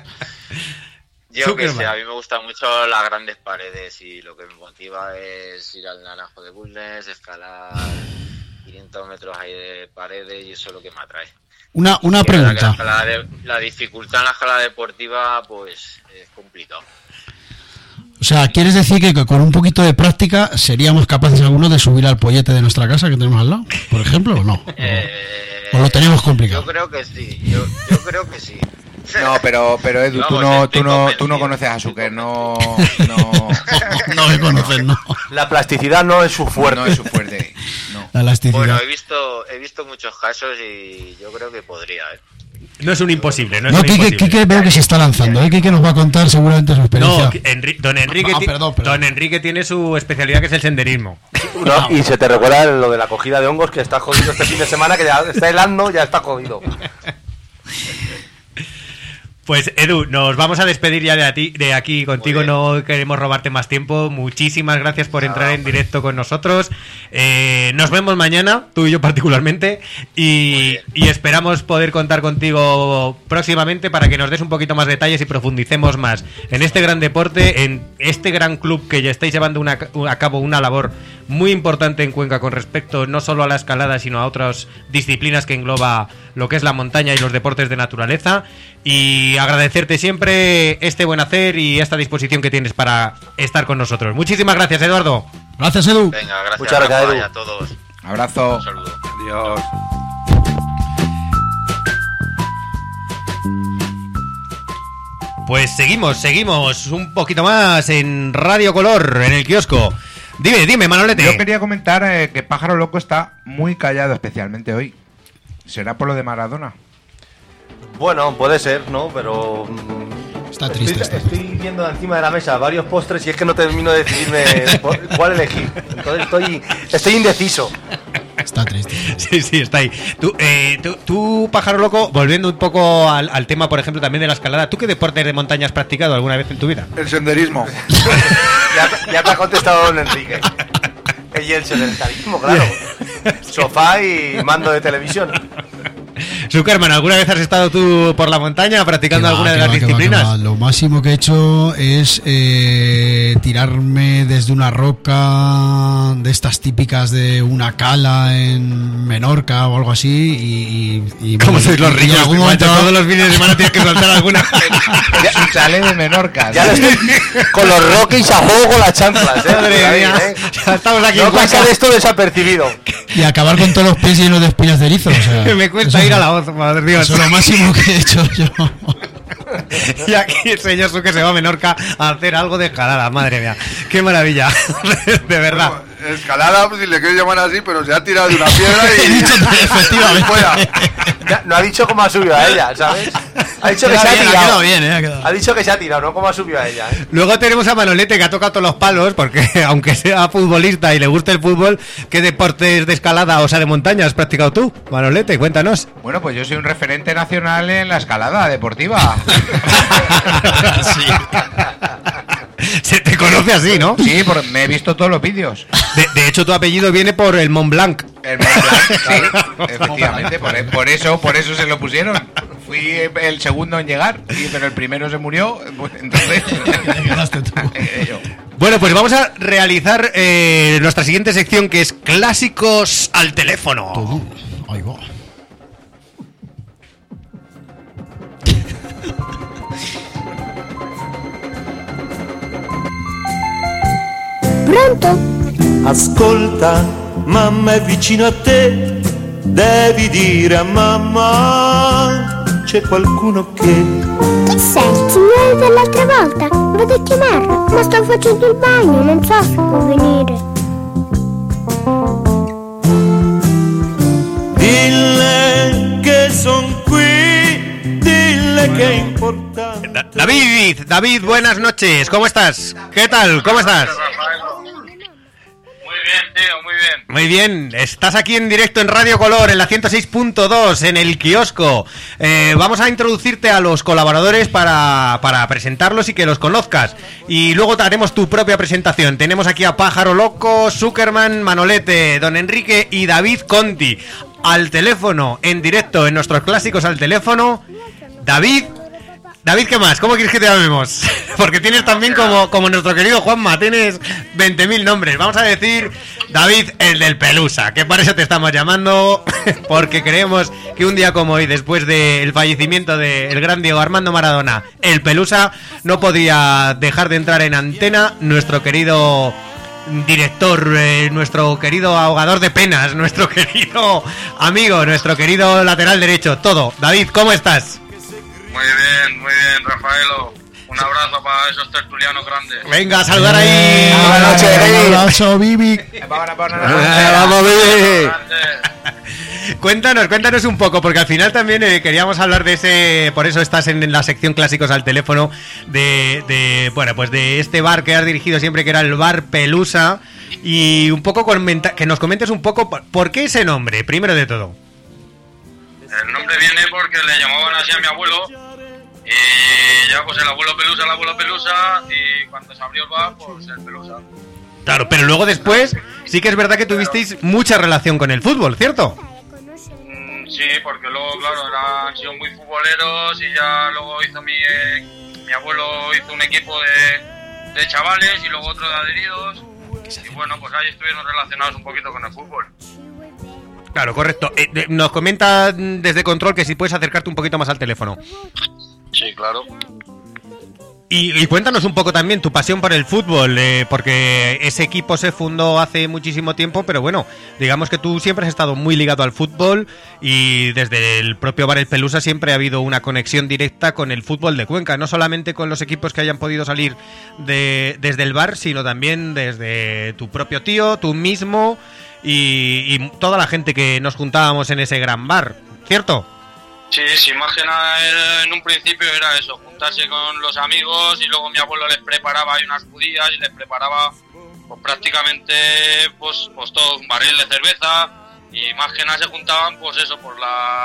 Yo que sé, a mí me gustan mucho las grandes paredes y lo que me motiva es ir al Naranjo de Bulnes, escalar 500 metros ahí de paredes y eso es lo que me atrae. Una pregunta. La dificultad en la escalada deportiva pues es complicado. O sea, ¿quieres decir que con un poquito de práctica seríamos capaces algunos de subir al pollete de nuestra casa que tenemos al lado, por ejemplo, o no? ¿O lo tenemos complicado? Yo creo que sí, yo creo que sí. No, pero Edu, tú no conoces a Zucker, no me conoces, no. La plasticidad no es su fuerte. No es su fuerte, no. La elasticidad. Bueno, he visto muchos casos y yo creo que podría, No es un imposible, No, Quique veo que se está lanzando, Quique nos va a contar seguramente su experiencia. No, don Enrique tiene su especialidad que es el senderismo. No, y se te recuerda lo de la cogida de hongos que está jodido este fin de semana, que ya está helando, ya está jodido. Pues Edu, nos vamos a despedir ya de aquí contigo, no queremos robarte más tiempo. Muchísimas gracias por entrar en directo con nosotros. Nos vemos mañana, tú y yo particularmente, y esperamos poder contar contigo próximamente para que nos des un poquito más detalles y profundicemos más en este gran deporte, en este gran club que ya estáis llevando a cabo una labor muy importante en Cuenca con respecto no solo a la escalada sino a otras disciplinas que engloba lo que es la montaña y los deportes de naturaleza, y agradecerte siempre este buen hacer y esta disposición que tienes para estar con nosotros. Muchísimas gracias, Eduardo. Gracias, Edu. Venga, gracias. Muchas gracias, Edu. A todos. Abrazo. Un saludo. Adiós. Pues seguimos un poquito más en Radio Color, en el kiosco. Dime, Manolete. Yo quería comentar que Pájaro Loco está muy callado, especialmente hoy. ¿Será por lo de Maradona? Bueno, puede ser, ¿no? Pero... Está triste. Estoy viendo encima de la mesa varios postres y es que no termino de decidirme cuál elegir. Entonces estoy indeciso. Está triste. Sí, está ahí. Tú, Pájaro Loco, volviendo un poco al tema, por ejemplo, también de la escalada, ¿tú qué deportes de montaña has practicado alguna vez en tu vida? El senderismo. ya te ha contestado don Enrique. Y el sedentarismo, claro. Sofá y mando de televisión. Zuckerman, ¿alguna vez has estado tú por la montaña practicando alguna de las disciplinas? Lo máximo que he hecho es tirarme desde una roca de estas típicas de una cala en Menorca o algo así y ¿cómo sois los ricos? Algún momento, todos los fines de semana tienes que saltar alguna. Un chalet de Menorca. Ya estoy con los rockies a juego con las chanclas, Madre mía, ya estamos aquí. No pasa de esto desapercibido. Y acabar con todos los pies llenos de espinas de erizo. O sea, me cuesta ir a la voz, madre mía. Eso es lo máximo que he hecho yo. Y aquí el señor Su que se va a Menorca a hacer algo de escalada, madre mía. Qué maravilla, de verdad. Bueno, escalada, pues, si le quieres llamar así, pero se ha tirado de una piedra y... Efectivamente. No ha dicho cómo ha subido a ella, ¿sabes? Ha dicho que se ha tirado. Ha quedado bien, ha dicho que se ha tirado, no cómo ha subido a ella. Luego tenemos a Manolete, que ha tocado todos los palos, porque aunque sea futbolista y le guste el fútbol, ¿qué deportes de escalada, o sea, de montaña has practicado tú? Manolete, cuéntanos. Bueno, pues yo soy un referente nacional en la escalada deportiva. Sí. Se te conoce así, ¿no? Sí, me he visto todos los vídeos. De hecho, tu apellido viene por el Mont Blanc. El Mont Blanc, sí, efectivamente, por eso se lo pusieron. Fui el segundo en llegar, pero el primero se murió, entonces... Bueno, pues vamos a realizar nuestra siguiente sección, que es Clásicos al Teléfono. Ahí va. Pronto? Ascolta, mamma è vicino a te, devi dire a mamma c'è qualcuno che... Chi sei? Il signore dell'altra volta? Vado a chiamarlo, ma sto facendo il bagno, non so se può venire. Dille che son qui, dille che è importante. David, buenas noches, ¿cómo estás? ¿Qué tal? ¿Cómo estás? Muy bien, tío, muy bien. Muy bien, estás aquí en directo en Radio Color, en la 106.2, en el kiosco. Vamos a introducirte a los colaboradores para presentarlos y que los conozcas. Y luego haremos tu propia presentación. Tenemos aquí a Pájaro Loco, Zuckerman, Manolete, Don Enrique y David Conti. Al teléfono, en directo, en nuestros clásicos al teléfono. David, ¿qué más? ¿Cómo quieres que te llamemos? Porque tienes también como nuestro querido Juanma, tienes 20.000 nombres. Vamos a decir David, el del Pelusa, que para eso te estamos llamando, porque creemos que un día como hoy, después del fallecimiento del gran Diego Armando Maradona, el Pelusa, no podía dejar de entrar en antena nuestro querido director, nuestro querido ahogador de penas, nuestro querido amigo, nuestro querido lateral derecho, todo. David, ¿cómo estás? Muy bien, Rafaelo. Un abrazo para esos tertulianos grandes. Venga, a saludar ahí. Buenas noches, un abrazo, Vivi. Vamos, Vivi. Cuéntanos un poco, porque al final también queríamos hablar de ese, por eso estás en la sección clásicos al teléfono, de este bar que has dirigido siempre, que era el Bar Pelusa, y un poco que nos comentes un poco por qué ese nombre, primero de todo. El nombre viene porque le llamaban así a mi abuelo, y ya pues el abuelo Pelusa, y cuando se abrió el bar, pues el Pelusa. Claro, pero luego después sí que es verdad que tuvisteis mucha relación con el fútbol, ¿cierto? Sí, porque luego, claro, han sido muy futboleros y ya luego hizo mi abuelo hizo un equipo de chavales y luego otro de adheridos. Y bueno, pues ahí estuvieron relacionados un poquito con el fútbol. Claro, correcto. Nos comenta desde Control que si puedes acercarte un poquito más al teléfono. Sí, claro. Y cuéntanos un poco también tu pasión por el fútbol, porque ese equipo se fundó hace muchísimo tiempo, pero bueno, digamos que tú siempre has estado muy ligado al fútbol y desde el propio Bar El Pelusa siempre ha habido una conexión directa con el fútbol de Cuenca, no solamente con los equipos que hayan podido salir desde el bar, sino también desde tu propio tío, tú mismo y toda la gente que nos juntábamos en ese gran bar, ¿cierto? Sí, más que nada en un principio era eso, juntarse con los amigos y luego mi abuelo les preparaba ahí unas judías y les preparaba pues prácticamente pues todo un barril de cerveza y más que nada se juntaban pues eso por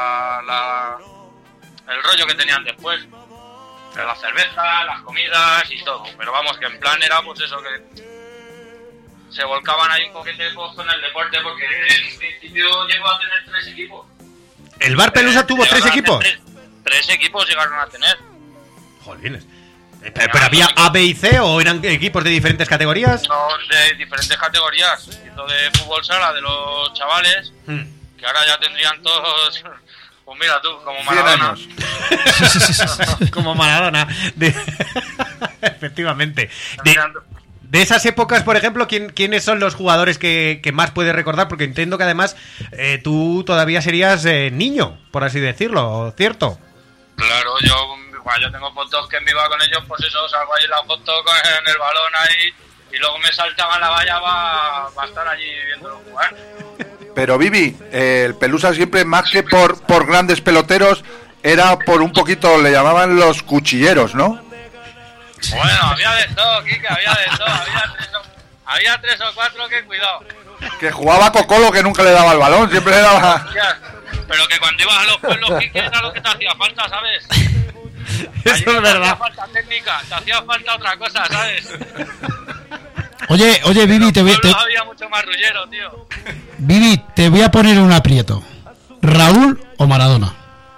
el rollo que tenían después, de la cerveza, las comidas y todo, pero vamos que en plan era pues eso que se volcaban ahí un poquito pues, con el deporte porque en un principio llegó a tener 3 equipos. ¿El Bar Pelusa tuvo 3 equipos? 3 equipos llegaron a tener. Jolines. ¿Pero había A, B y C o eran equipos de diferentes categorías? No, de diferentes categorías. Hizo de fútbol sala de los chavales, que ahora ya tendrían todos... Pues mira tú, como Maradona. Como Maradona. Efectivamente. De esas épocas, por ejemplo, ¿quiénes son los jugadores que más puedes recordar? Porque entiendo que además tú todavía serías niño, por así decirlo, ¿cierto? Claro, yo tengo fotos que me iba con ellos, pues eso, salgo ahí en la foto en el balón ahí y luego me saltaban la valla para estar allí viéndolo jugar. Pero Vivi, el Pelusa siempre más que por grandes peloteros era por un poquito, le llamaban los cuchilleros, ¿no? Bueno, había de todo, Kike, había de todo. Había 3 o 4 que cuidado. Que jugaba Cocolo que nunca le daba el balón, siempre le daba... Pero que cuando ibas a los pueblos, Kike, era lo que te hacía falta, ¿sabes? Eso es verdad. Te hacía falta técnica, te hacía falta otra cosa, ¿sabes? Oye, Vivi, había mucho más rullero, tío. Vivi, te voy a poner un aprieto. ¿Raúl o Maradona?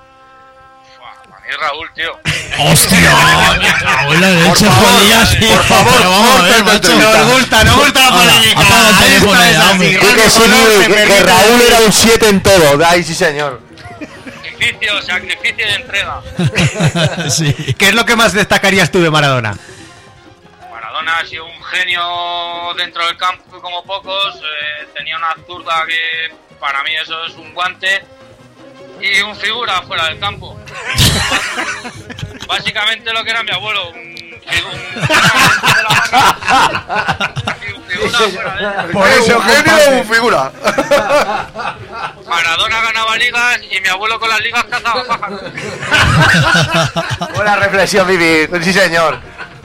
Raúl, tío. ¡Hostia! Abuela de hecho, por favor, nos gusta la polémica. Que Raúl era un 7 en todo. Ay, sí, señor. Sacrificio y entrega. Sí. ¿Qué es lo que más destacarías tú de Maradona? Maradona ha sido un genio dentro del campo como pocos. Tenía una zurda que para mí eso es un guante. Y un figura fuera del campo. Básicamente lo que era mi abuelo, un Por eso, genio un figura. Maradona ganaba ligas y mi abuelo con las ligas cazaba pájaros. Buena reflexión, Vivi. Sí, señor.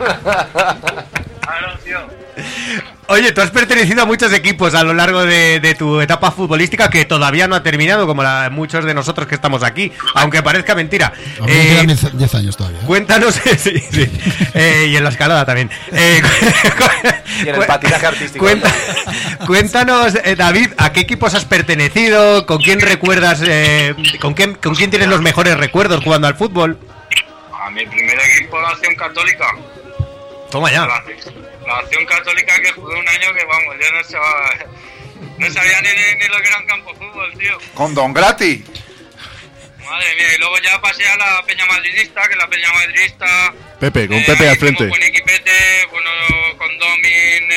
Claro, tío. Oye, tú has pertenecido a muchos equipos a lo largo de tu etapa futbolística que todavía no ha terminado, como muchos de nosotros que estamos aquí, aunque parezca mentira. A mí me quedan 10 años todavía. Cuéntanos, sí. Y en la escalada también. Y en el patinaje artístico. Cuéntanos, David, ¿a qué equipos has pertenecido? ¿Con quién recuerdas? ¿Con quién tienes los mejores recuerdos jugando al fútbol? A mi primer equipo, la Acción Católica. Toma ya. La Acción Católica, que jugué un año que, vamos, yo no sabía ni lo que era un campo de fútbol, tío. Con don gratis. Madre mía, y luego ya pasé a la Peña Madridista, que la Peña Madridista... Pepe, con Pepe al frente. Buen equipete, bueno, con Domin,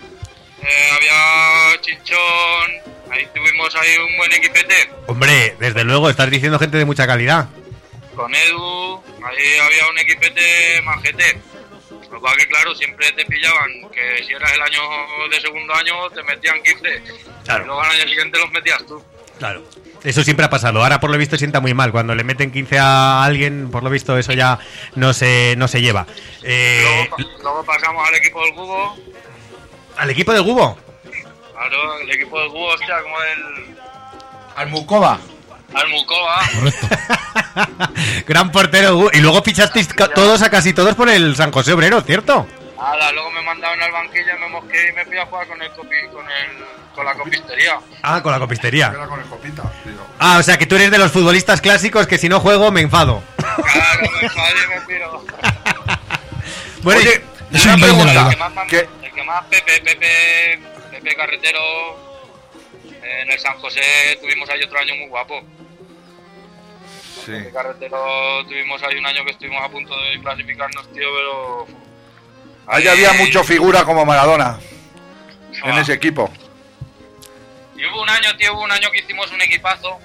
había Chinchón, ahí tuvimos ahí un buen equipete. Hombre, desde luego, estás diciendo gente de mucha calidad. Con Edu, ahí había un equipete majete. Lo cual que claro, siempre te pillaban, que si eras el año de segundo año te metían 15. Claro. Y luego al año siguiente los metías tú. Claro. Eso siempre ha pasado. Ahora por lo visto sienta muy mal. Cuando le meten 15 a alguien, por lo visto eso ya no se lleva. Luego pasamos al equipo del Gubo. ¿Al equipo del Gubo? Claro, el equipo del Gubo, hostia, como el... Almucoba. Correcto. Gran portero. Y luego fichasteis casi todos por el San José Obrero, ¿cierto? Nada, luego me mandaron al banquillo, me mosqué y me fui a jugar con la copistería. Ah, con la copistería. Era con el copita, tío. Ah, o sea que tú eres de los futbolistas clásicos que si no juego me enfado. Claro, me enfado y me piro. Bueno, oye, es un baile de la vida. El que más Pepe Carretero, en el San José tuvimos ahí otro año muy guapo. Sí. Pepe Carretero tuvimos ahí un año que estuvimos a punto de clasificarnos, tío, pero... Ahí había mucho figura como Maradona en ese equipo. Y hubo un año que hicimos un equipazo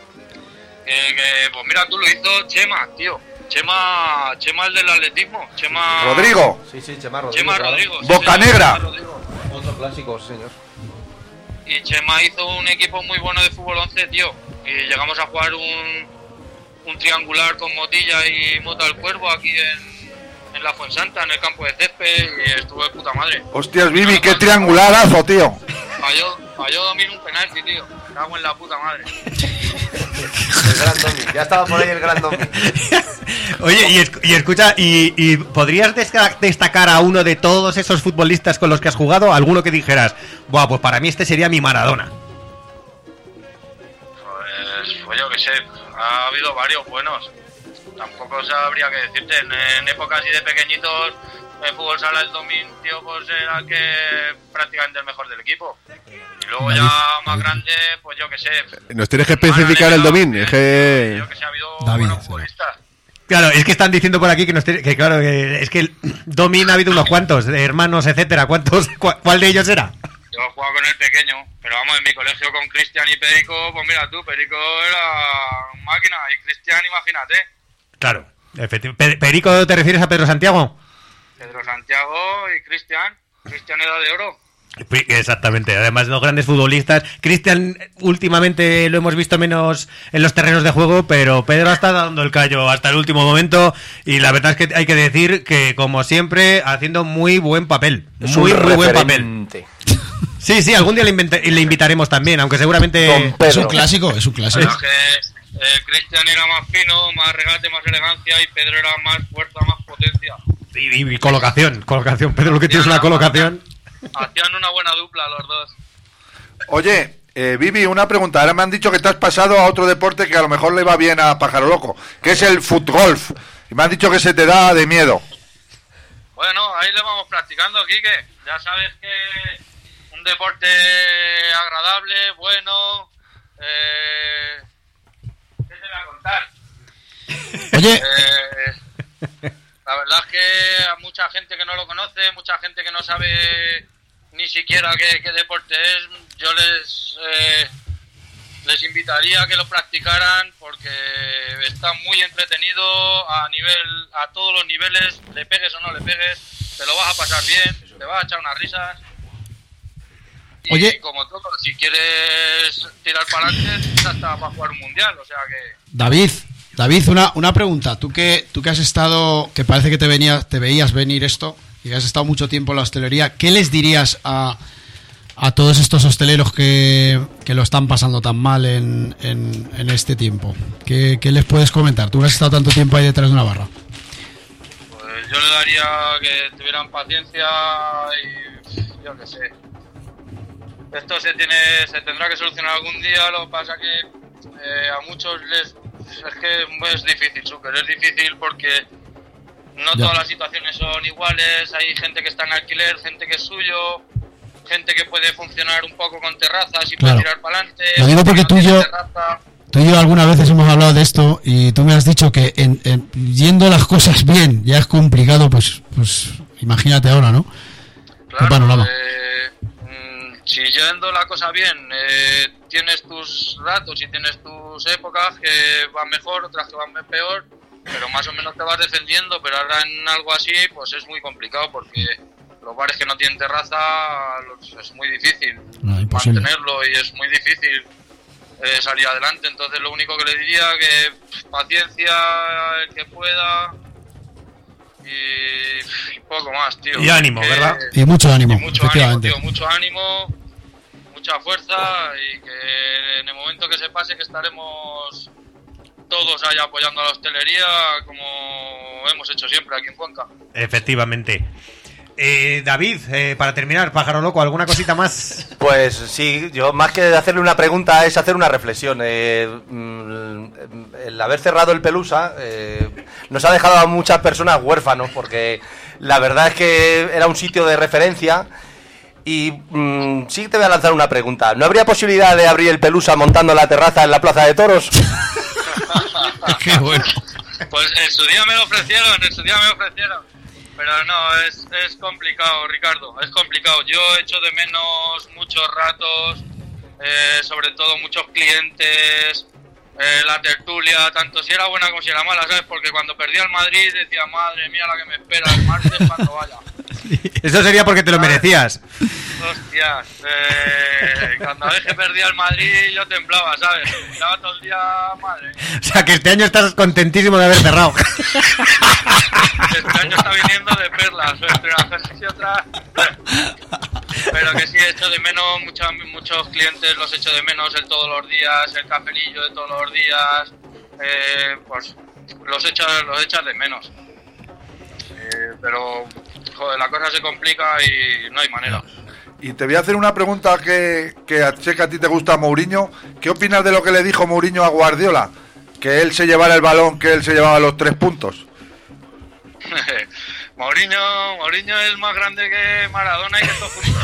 pues mira, tú lo hizo Chema, tío. Chema el del atletismo. Rodrigo. Sí, Chema Rodrigo. Chema Rodrigo. Bocanegra. Otro clásico, señor. Y Chema hizo un equipo muy bueno de fútbol 11, tío. Y llegamos a jugar un triangular con Motilla y Mota del Cuervo aquí en la Fuensanta, en el campo de césped, y estuvo de puta madre. Hostias, Vivi, qué triangularazo, tío. Falló Domín un penalti, tío. Me cago en la puta madre. El gran Domi. Ya estaba por ahí el gran Domi. Oye, y escucha, ¿y podrías destacar a uno de todos esos futbolistas con los que has jugado? ¿Alguno que dijeras, buah, pues para mí este sería mi Maradona? Pues yo qué sé, ha habido varios buenos. Tampoco sabría qué decirte. En épocas así de pequeñitos, el fútbol sala del Domín, tío, pues era el que prácticamente el mejor del equipo. Y luego ya más grande, pues yo qué sé. Nos tienes que especificar el Domín. Es que... Yo que sé, ha habido David, buenos futbolistas. Claro, es que están diciendo por aquí que claro, es que el Domín ha habido unos cuantos, hermanos, etcétera. ¿Cuál de ellos era? Yo he jugado con el pequeño, pero vamos, en mi colegio con Cristian y Perico, pues mira tú, Perico era máquina y Cristian, imagínate. Claro, ¿Perico te refieres a Pedro Santiago? Pedro Santiago y Cristian era de oro. Exactamente, además de los grandes futbolistas. Cristian últimamente lo hemos visto menos en los terrenos de juego, pero Pedro está dando el callo hasta el último momento y la verdad es que hay que decir que, como siempre, haciendo muy buen papel. Muy buen papel. Sí, algún día le invitaremos también, aunque seguramente... Es un clásico. Pero que Cristian era más fino, más regate, más elegancia, y Pedro era más fuerza, más potencia. Y colocación, Pedro lo que tiene es una colocación... Hacían una buena dupla los dos. Oye, Vivi, una pregunta. Ahora me han dicho que te has pasado a otro deporte que a lo mejor le va bien a Pájaro Loco, que es el futgolf. Y me han dicho que se te da de miedo. Bueno, ahí le vamos practicando, Quique. Ya sabes que un deporte agradable, bueno... ¿Qué te voy a contar? Oye... La verdad es que a mucha gente que no lo conoce, mucha gente que no sabe ni siquiera qué deporte es, yo les invitaría a que lo practicaran porque está muy entretenido a todos los niveles, le pegues o no le pegues, te lo vas a pasar bien, te vas a echar unas risas. Y Oye, como todo, si quieres tirar para adelante, hasta para jugar un mundial, o sea que... David, una pregunta. Tú que has estado, que parece que te veías venir esto, y que has estado mucho tiempo en la hostelería, ¿qué les dirías a todos estos hosteleros que lo están pasando tan mal en este tiempo? ¿Qué les puedes comentar? Tú que has estado tanto tiempo ahí detrás de una barra. Pues yo le daría que tuvieran paciencia y yo qué sé. Esto se tendrá que solucionar algún día, lo que pasa que a muchos es que es difícil, Súper, es difícil porque no todas las situaciones son iguales, hay gente que está en alquiler, gente que es suyo, gente que puede funcionar un poco con terrazas y puede tirar para adelante. Lo digo porque tú y yo algunas veces hemos hablado de esto y tú me has dicho que yendo las cosas bien ya es complicado, pues imagínate ahora, ¿no? Claro, si yendo la cosa bien, tienes tus ratos y tienes tus épocas que van mejor, otras que van peor, pero más o menos te vas defendiendo, pero ahora en algo así pues es muy complicado porque los bares que no tienen terraza es muy difícil mantenerlo y es muy difícil salir adelante. Entonces lo único que le diría que paciencia el que pueda y poco más, tío. Y ánimo, ¿verdad? Y mucho ánimo, efectivamente. Mucho ánimo, mucha fuerza y que en el momento que se pase que estaremos todos ahí apoyando a la hostelería como hemos hecho siempre aquí en Cuenca. Efectivamente. David, para terminar, Pájaro Loco, ¿alguna cosita más? Pues sí, yo más que hacerle una pregunta es hacer una reflexión. El haber cerrado el Pelusa nos ha dejado a muchas personas huérfanos porque la verdad es que era un sitio de referencia y sí te voy a lanzar una pregunta. ¿No habría posibilidad de abrir el Pelusa montando la terraza en la Plaza de Toros? Qué bueno. Pues en su día me lo ofrecieron. Pero no, es complicado, Ricardo, es complicado. Yo echo de menos muchos ratos, sobre todo muchos clientes, la tertulia, tanto si era buena como si era mala, ¿sabes? Porque cuando perdía el Madrid decía, madre mía, la que me espera el martes cuando vaya. Eso sería porque te lo merecías. Hostias, cuando a veces perdía el Madrid yo temblaba, ¿sabes? Temblaba todo el día, madre. O sea, que este año estás contentísimo de haber cerrado. Este año está viniendo de perlas, entre unas cosas y otras. Pero que sí, echo de menos muchos clientes, los echo de menos el todos los días, el cafelillo de todos los días, pues los echas de menos. Pero, joder, la cosa se complica y no hay manera. Y te voy a hacer una pregunta que sé que a ti te gusta Mourinho. ¿Qué opinas de lo que le dijo Mourinho a Guardiola? Que él se llevara el balón, que él se llevaba los 3 puntos. Mourinho es más grande que Maradona y que todos juntos.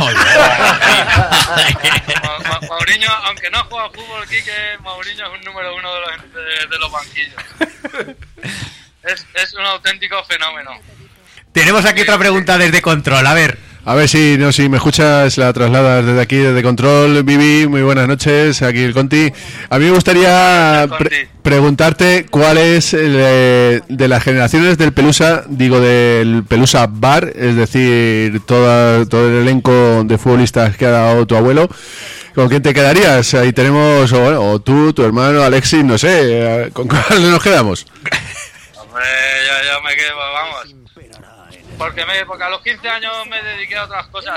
Mourinho, aunque no juega fútbol, Quique, Mourinho es un número 1 de los banquillos. Es un auténtico fenómeno. Tenemos aquí otra pregunta desde Control, a ver. A ver si me escuchas, la trasladas desde aquí, desde Control. Vivi, muy buenas noches, aquí el Conti. A mí me gustaría preguntarte cuál es de las generaciones del Pelusa, digo del Pelusa Bar, es decir, todo el elenco de futbolistas que ha dado tu abuelo. ¿Con quién te quedarías? Ahí tenemos, o tú, tu hermano, Alexis, no sé, ¿con cuál nos quedamos? Hombre, ya me quedo, vamos. Porque a los 15 años me dediqué a otras cosas.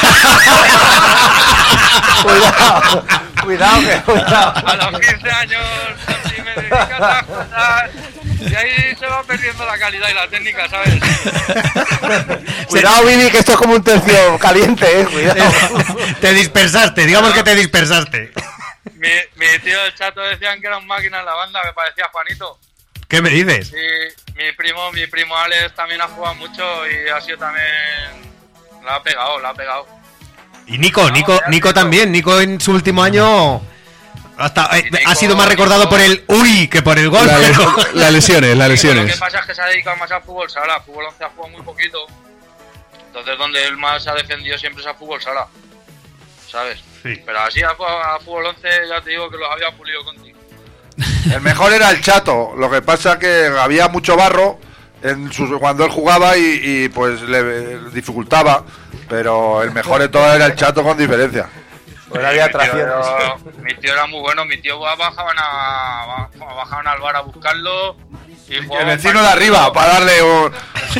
Cuidado. A los 15 años sí me dediqué a otras cosas. Y ahí se va perdiendo la calidad y la técnica, ¿sabes? Cuidado, Vivi, que esto es como un tercio caliente, cuidado. Te dispersaste, digamos que te dispersaste. Mi tío el Chato decían que era un máquina en la banda, me parecía Juanito. ¿Qué me dices? Sí, mi primo Alex también ha jugado mucho y ha sido también... La ha pegado. Y Nico también. Nico en su último año ha sido más recordado por el uy que por el gol. Las lesiones. Lo que pasa es que se ha dedicado más al fútbol sala. Fútbol 11 ha jugado muy poquito. Entonces donde él más ha defendido siempre es al fútbol sala. ¿Sabes? Sí. Pero así a fútbol 11 ya te digo que los había pulido contigo. El mejor era el Chato, lo que pasa que había mucho barro cuando él jugaba y pues le dificultaba, pero el mejor de todos era el Chato con diferencia. Pues había mi tío era muy bueno, mi tío bajaban al bar a buscarlo y el vecino de arriba para darle un...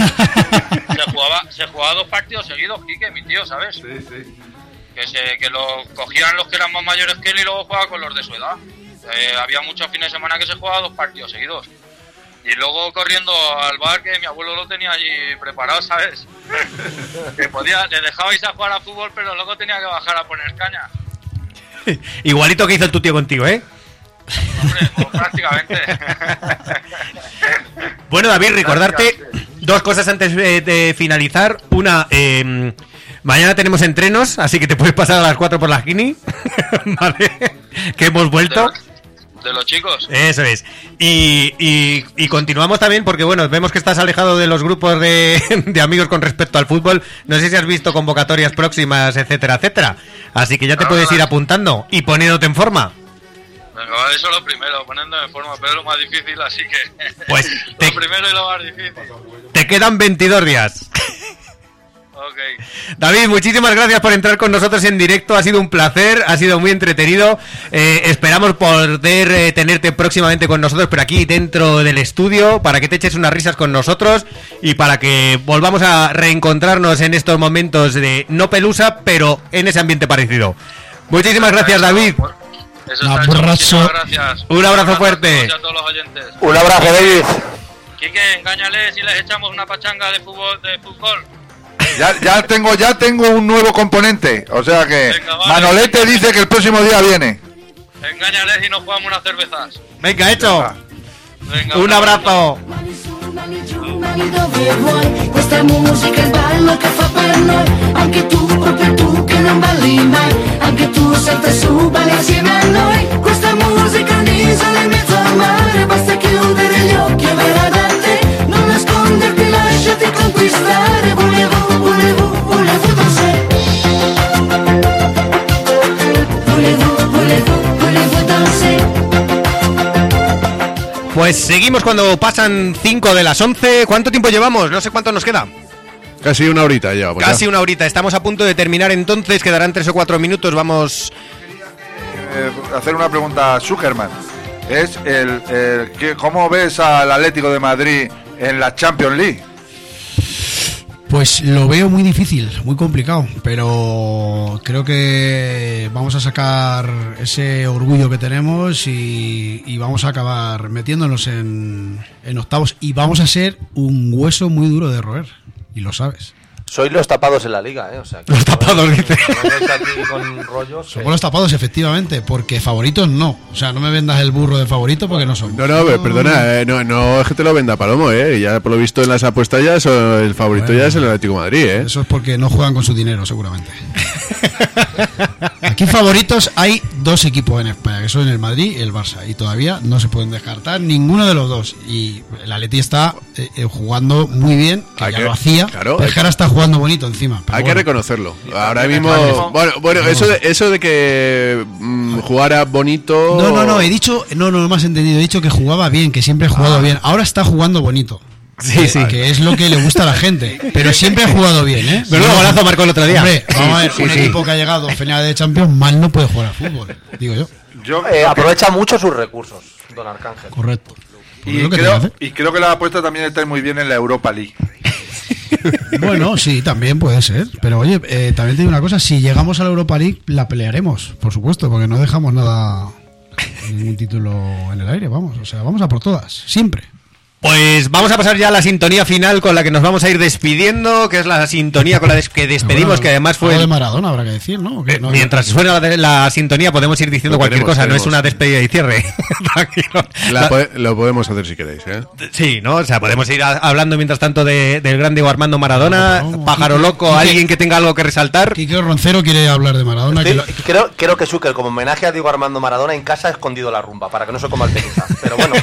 se jugaba 2 partidos seguidos, Quique, mi tío, ¿sabes? Sí. Que lo cogían los que eran más mayores que él y luego jugaba con los de su edad. Había muchos fines de semana que se jugaba 2 partidos seguidos. Y luego corriendo al bar, que mi abuelo lo tenía allí preparado, ¿sabes? Que le dejabais a jugar a fútbol, pero luego tenía que bajar a poner caña. Igualito que hizo tu tío contigo, ¿eh? Hombre, pues prácticamente. Bueno, David, recordarte 2 cosas antes de finalizar. Una, mañana tenemos entrenos, así que te puedes pasar a las 4 por la Gini, ¿vale? Que hemos vuelto. De los chicos. Eso es. Y continuamos también porque, bueno, vemos que estás alejado de los grupos de amigos con respecto al fútbol. No sé si has visto convocatorias próximas, etcétera, etcétera. Así que ya te puedes ir apuntando y poniéndote en forma. Venga, eso es lo primero, poniéndome en forma, pero es lo más difícil, así que... Pues lo primero y lo más difícil. Te quedan 22 días. Okay. David, muchísimas gracias por entrar con nosotros en directo, ha sido un placer, ha sido muy entretenido, esperamos poder tenerte próximamente con nosotros, pero aquí dentro del estudio, para que te eches unas risas con nosotros y para que volvamos a reencontrarnos en estos momentos de no pelusa, pero en ese ambiente parecido. Muchísimas gracias, David. Un abrazo. Un abrazo fuerte. A todos los oyentes. Un abrazo, David. Quique, engáñales y les echamos una pachanga de fútbol. Ya tengo un nuevo componente, o sea que venga, vale. Manolete dice que el próximo día viene. Engáñales y nos jugamos unas cervezas. Venga, hecho. Venga, un abrazo. Questa musica è il ballo che fa per noi, anche tu, proprio tu che non balli mai, anche tu sempre su, balli insieme a noi. Questa musica è un'isola in mezzo al mare, basta chiudere gli occhi e verrà da te, non nasconderti, lasciati conquistare, volevo danser. Volevo danser. Pues seguimos cuando pasan 5 de las 11. ¿Cuánto tiempo llevamos? No sé cuánto nos queda. Casi una horita ya. Casi una horita. Estamos a punto de terminar entonces. Quedarán 3 o 4 minutos. Vamos. Hacer una pregunta a Zuckerman. Es ¿cómo ves al Atlético de Madrid en la Champions League? Pues lo veo muy difícil, muy complicado, pero creo que vamos a sacar ese orgullo que tenemos y vamos a acabar metiéndonos en octavos y vamos a ser un hueso muy duro de roer, y lo sabes. Sois los tapados en la liga, ¿eh? O sea, los tapados, dice. Con rollos, somos los tapados, efectivamente, porque favoritos no. O sea, no me vendas el burro de favorito porque no somos. No, perdona, no es que te lo venda Palomo, ¿eh? Ya por lo visto en las apuestas ya el favorito ya es el Atlético de Madrid, ¿eh? Eso es porque no juegan con su dinero, seguramente. Aquí favoritos hay 2 equipos en España, que son el Madrid y el Barça, y todavía no se pueden descartar ninguno de los dos. Y el Atleti está jugando muy bien, que ya lo hacía, claro, pero es que ahora está jugando bonito encima. Hay que reconocerlo. Ahora mismo, bueno, eso de que jugara bonito. No, he dicho, no me has entendido, he dicho que jugaba bien, que siempre ha jugado bien. Ahora está jugando bonito. Sí, que es lo que le gusta a la gente, pero siempre ha jugado bien, ¿eh? Pero luego golazo marcó el otro día. Hombre, vamos a ver, un equipo que ha llegado a final de Champions mal no puede jugar al fútbol, digo yo. Aprovecha mucho sus recursos, don Arcángel. Correcto. Y creo que la apuesta también está muy bien en la Europa League. Bueno, sí, también puede ser. Pero oye, también te digo una cosa, si llegamos a la Europa League la pelearemos, por supuesto, porque no dejamos ningún título en el aire, vamos. O sea, vamos a por todas, siempre. Pues vamos a pasar ya a la sintonía final con la que nos vamos a ir despidiendo, que es la sintonía con la que despedimos, bueno, que además fue... de Maradona habrá que decir, ¿no? Mientras suena la sintonía podemos ir diciendo cualquier cosa, no es una despedida y cierre. Lo podemos hacer si queréis, ¿eh? Sí, ¿no? O sea, podemos ir hablando mientras tanto del gran Diego Armando Maradona, Pájaro Loco, alguien que tenga algo que resaltar. Quique Roncero quiere hablar de Maradona. Creo que Zucker, como homenaje a Diego Armando Maradona, en casa ha escondido la rumba, para que no se coma el pelusa. Pero bueno...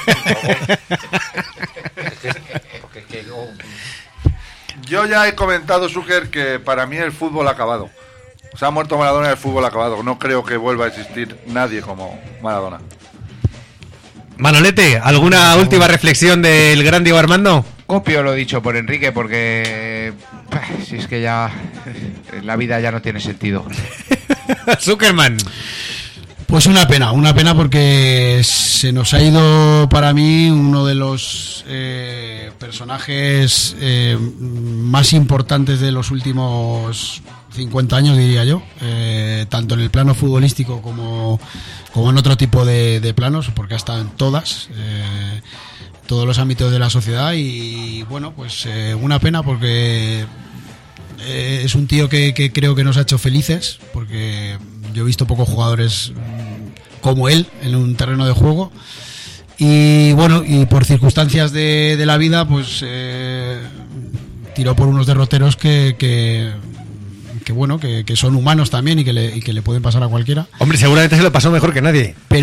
Yo ya he comentado, Zucker, que para mí el fútbol ha acabado. Se ha muerto Maradona y el fútbol acabado. No creo que vuelva a existir nadie como Maradona. Manolete, ¿alguna última reflexión del gran Diego Armando? Copio lo dicho por Enrique porque si es que ya la vida ya no tiene sentido. Zuckerman. Pues una pena porque se nos ha ido para mí uno de los personajes más importantes de los últimos 50 años, diría yo, tanto en el plano futbolístico como en otro tipo de planos, porque ha estado en todos los ámbitos de la sociedad y bueno, pues una pena porque es un tío que creo que nos ha hecho felices, porque yo he visto pocos jugadores como él en un terreno de juego y bueno, y por circunstancias de la vida pues tiró por unos derroteros que bueno, que son humanos también y que le pueden pasar a cualquiera. Hombre, seguramente se lo pasó mejor que nadie. Pero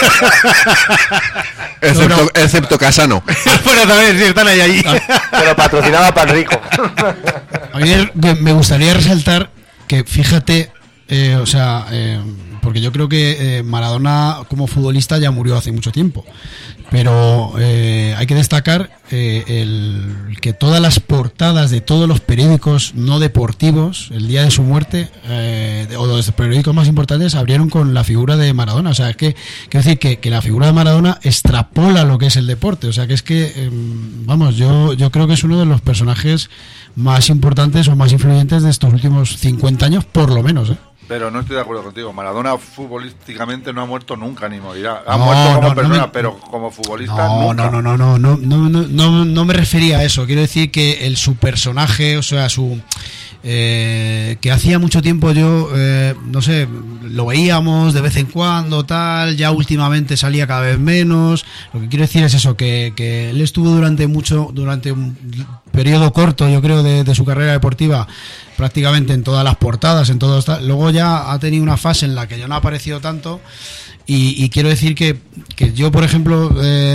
excepto Casano. Bueno, también sí están ahí. Pero patrocinaba para el rico. A mí me gustaría resaltar que, fíjate, porque yo creo que Maradona como futbolista ya murió hace mucho tiempo, pero hay que destacar que todas las portadas de todos los periódicos no deportivos el día de su muerte, o de los periódicos más importantes, abrieron con la figura de Maradona. O sea, quiero decir que la figura de Maradona extrapola lo que es el deporte. O sea, que es que, vamos, yo creo que es uno de los personajes más importantes o más influyentes de estos últimos 50 años, por lo menos, Pero no estoy de acuerdo contigo. Maradona futbolísticamente no ha muerto nunca ni morirá. Ha muerto como persona, pero como futbolista nunca. No me refería a eso. Quiero decir que su personaje, o sea, que hacía mucho tiempo yo, no sé, lo veíamos de vez en cuando, tal, ya últimamente salía cada vez menos. Lo que quiero decir es eso, que él estuvo durante un periodo corto, yo creo, de su carrera deportiva, prácticamente en todas las portadas, en todo. Luego ya ha tenido una fase en la que ya no ha aparecido tanto y quiero decir que yo, por ejemplo,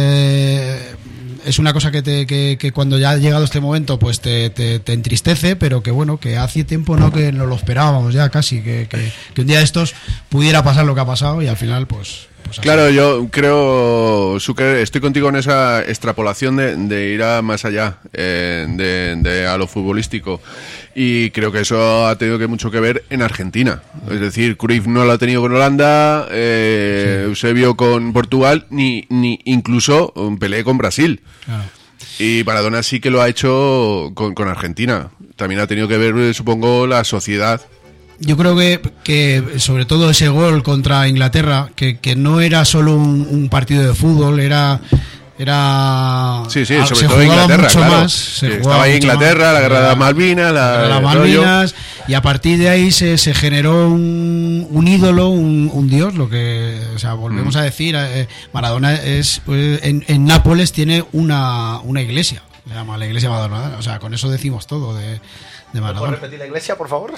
es una cosa que cuando ya ha llegado este momento pues te entristece, pero que bueno, que hace tiempo que no lo esperábamos ya casi, que un día de estos pudiera pasar lo que ha pasado y al final pues claro, yo creo, Zucker, estoy contigo en esa extrapolación de ir a más allá a lo futbolístico, y creo que eso ha tenido mucho que ver en Argentina. Es decir, Cruyff no lo ha tenido con Holanda, Eusebio con Portugal, ni incluso Pelé con Brasil. Claro. Y Maradona sí que lo ha hecho con Argentina. También ha tenido que ver, supongo, la sociedad. Yo creo que sobre todo ese gol contra Inglaterra, que no era solo un partido de fútbol, era sí, sobre todo Inglaterra, mucho claro. más, estaba ahí Inglaterra, la guerra de las Malvinas, las Malvinas, y a partir de ahí se generó un ídolo, un dios, lo que, o sea, volvemos a decir, Maradona es en Nápoles tiene una iglesia, le llama la iglesia Maradona, o sea, con eso decimos todo de Maradona. ¿Puedes repetir la iglesia, por favor?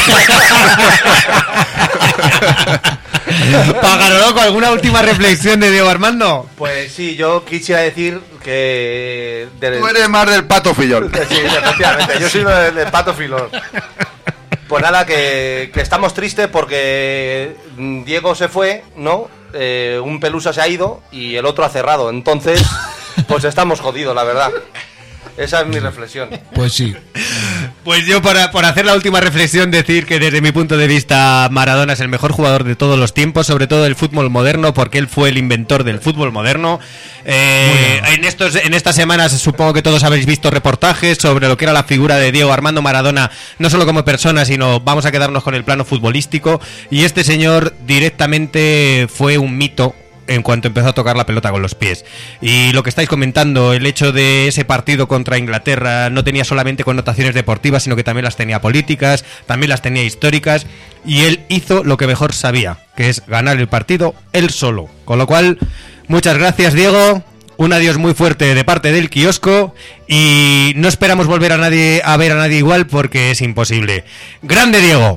Pagaroloco, ¿alguna última reflexión de Diego Armando? Pues sí, yo quisiera decir que... Tú eres más del Pato Filón. Sí, efectivamente, yo soy del Pato Filón. Pues nada, que estamos tristes porque Diego se fue, ¿no? Un Pelusa se ha ido y el otro ha cerrado. Entonces, pues estamos jodidos, la verdad. Esa es mi reflexión. Pues sí. Pues yo, por hacer la última reflexión, decir que desde mi punto de vista Maradona es el mejor jugador de todos los tiempos, sobre todo del fútbol moderno, porque él fue el inventor del fútbol moderno. En estas semanas supongo que todos habéis visto reportajes sobre lo que era la figura de Diego Armando Maradona, no solo como persona, sino vamos a quedarnos con el plano futbolístico. Y este señor directamente fue un mito en cuanto empezó a tocar la pelota con los pies. Y lo que estáis comentando, el hecho de ese partido contra Inglaterra no tenía solamente connotaciones deportivas, sino que también las tenía políticas, también las tenía históricas, y él hizo lo que mejor sabía, que es ganar el partido él solo. Con lo cual, muchas gracias, Diego. Un adiós muy fuerte de parte del kiosco, y no esperamos volver a ver a nadie igual, porque es imposible. ¡Grande, Diego!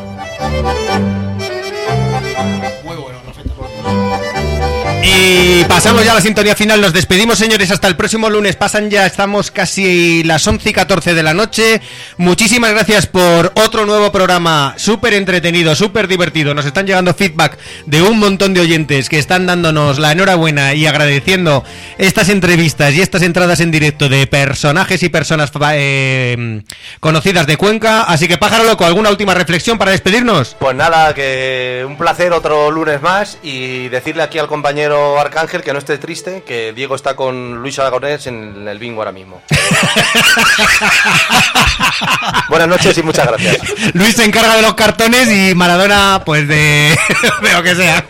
Y Pasamos ya a la sintonía final, nos despedimos, señores, hasta el próximo lunes. Estamos casi las 11:14 de la noche. Muchísimas gracias por otro nuevo programa súper entretenido, súper divertido. Nos están llegando feedback de un montón de oyentes que están dándonos la enhorabuena y agradeciendo estas entrevistas y estas entradas en directo de personajes y personas conocidas de Cuenca. Así que, Pájaro Loco, ¿alguna última reflexión para despedirnos? Pues nada, que un placer otro lunes más y decirle aquí al compañero Arcángel que no esté triste, que Diego está con Luis Aragonés en el bingo ahora mismo. Buenas noches y muchas gracias. Luis se encarga de los cartones y Maradona, pues de lo que sea.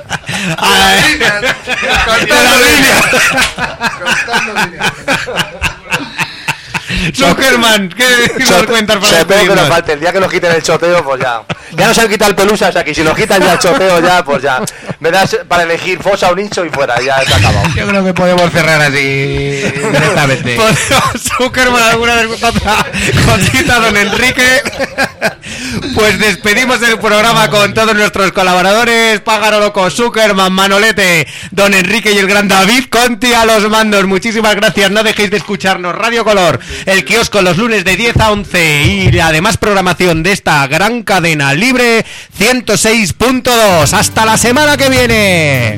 Zuckerman, ¿qué nos cuentas para despedirnos? Que nos falte, el día que nos quiten el choteo, pues ya nos han quitado el Pelusa, o sea que si nos quitan ya el choteo, ya, pues ya me das para elegir fosa o nicho y fuera, ya está acabado. Yo creo que podemos cerrar así directamente. Zuckerman, alguna otra cosita, don Enrique. Pues despedimos el programa con todos nuestros colaboradores: Pájaro Loco, Zuckerman, Manolete, don Enrique y el gran David Conti a los mandos. Muchísimas gracias, no dejéis de escucharnos. Radio Color, el kiosco, los lunes de 10 a 11 y además programación de esta gran cadena libre 106.2. Hasta la semana que viene.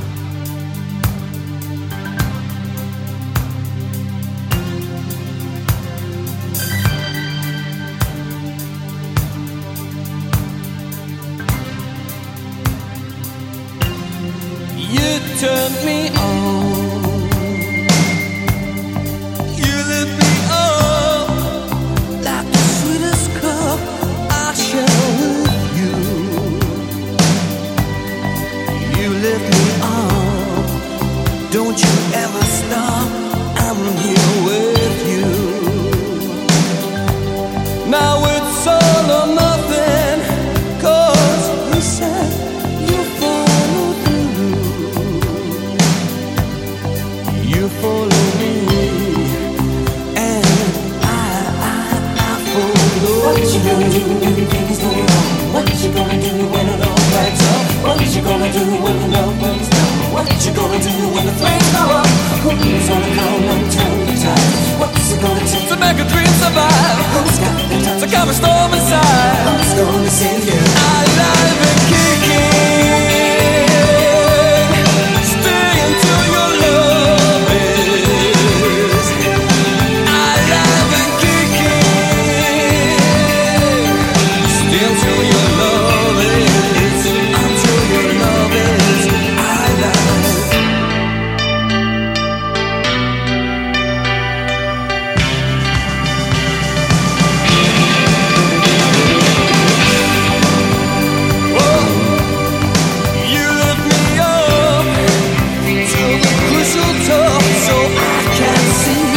You turned me on. You lit me up like the sweetest cup I share with you. You lit me up. Don't you ever stop. I'm here with you. Now it's all or nothing, 'cause you said you follow through. You follow me, and I follow. What you gonna do when things go wrong? What you gonna do when it all backs up? What you gonna do when the love burns down? What you gonna do when the flames go up? Who's gonna come and turn the tide? What's it gonna take to make a dream survive? Who's got the time to calm a storm inside? Who's gonna save you? Alive and kicking. Stay until your love is alive and kicking. Stay until your love is, until your love is alive. You lift me up to the crucial top so I can see.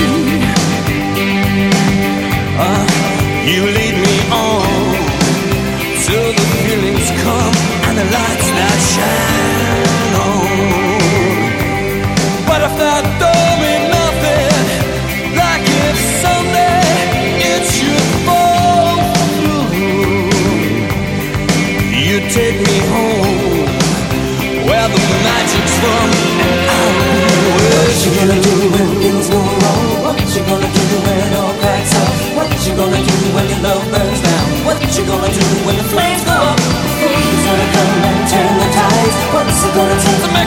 You lead me on till the feelings come and the lights that shine on. But if that don't mean nothing, like if someday it should fall through, you take me home where the magic's from, and I'll be with you. What you gonna do when things go wrong? What you gonna do when it all cracks up? What you gonna do when your love burns down? What you gonna do when the flames go up? Who's gonna come and turn the tides? What's it gonna take to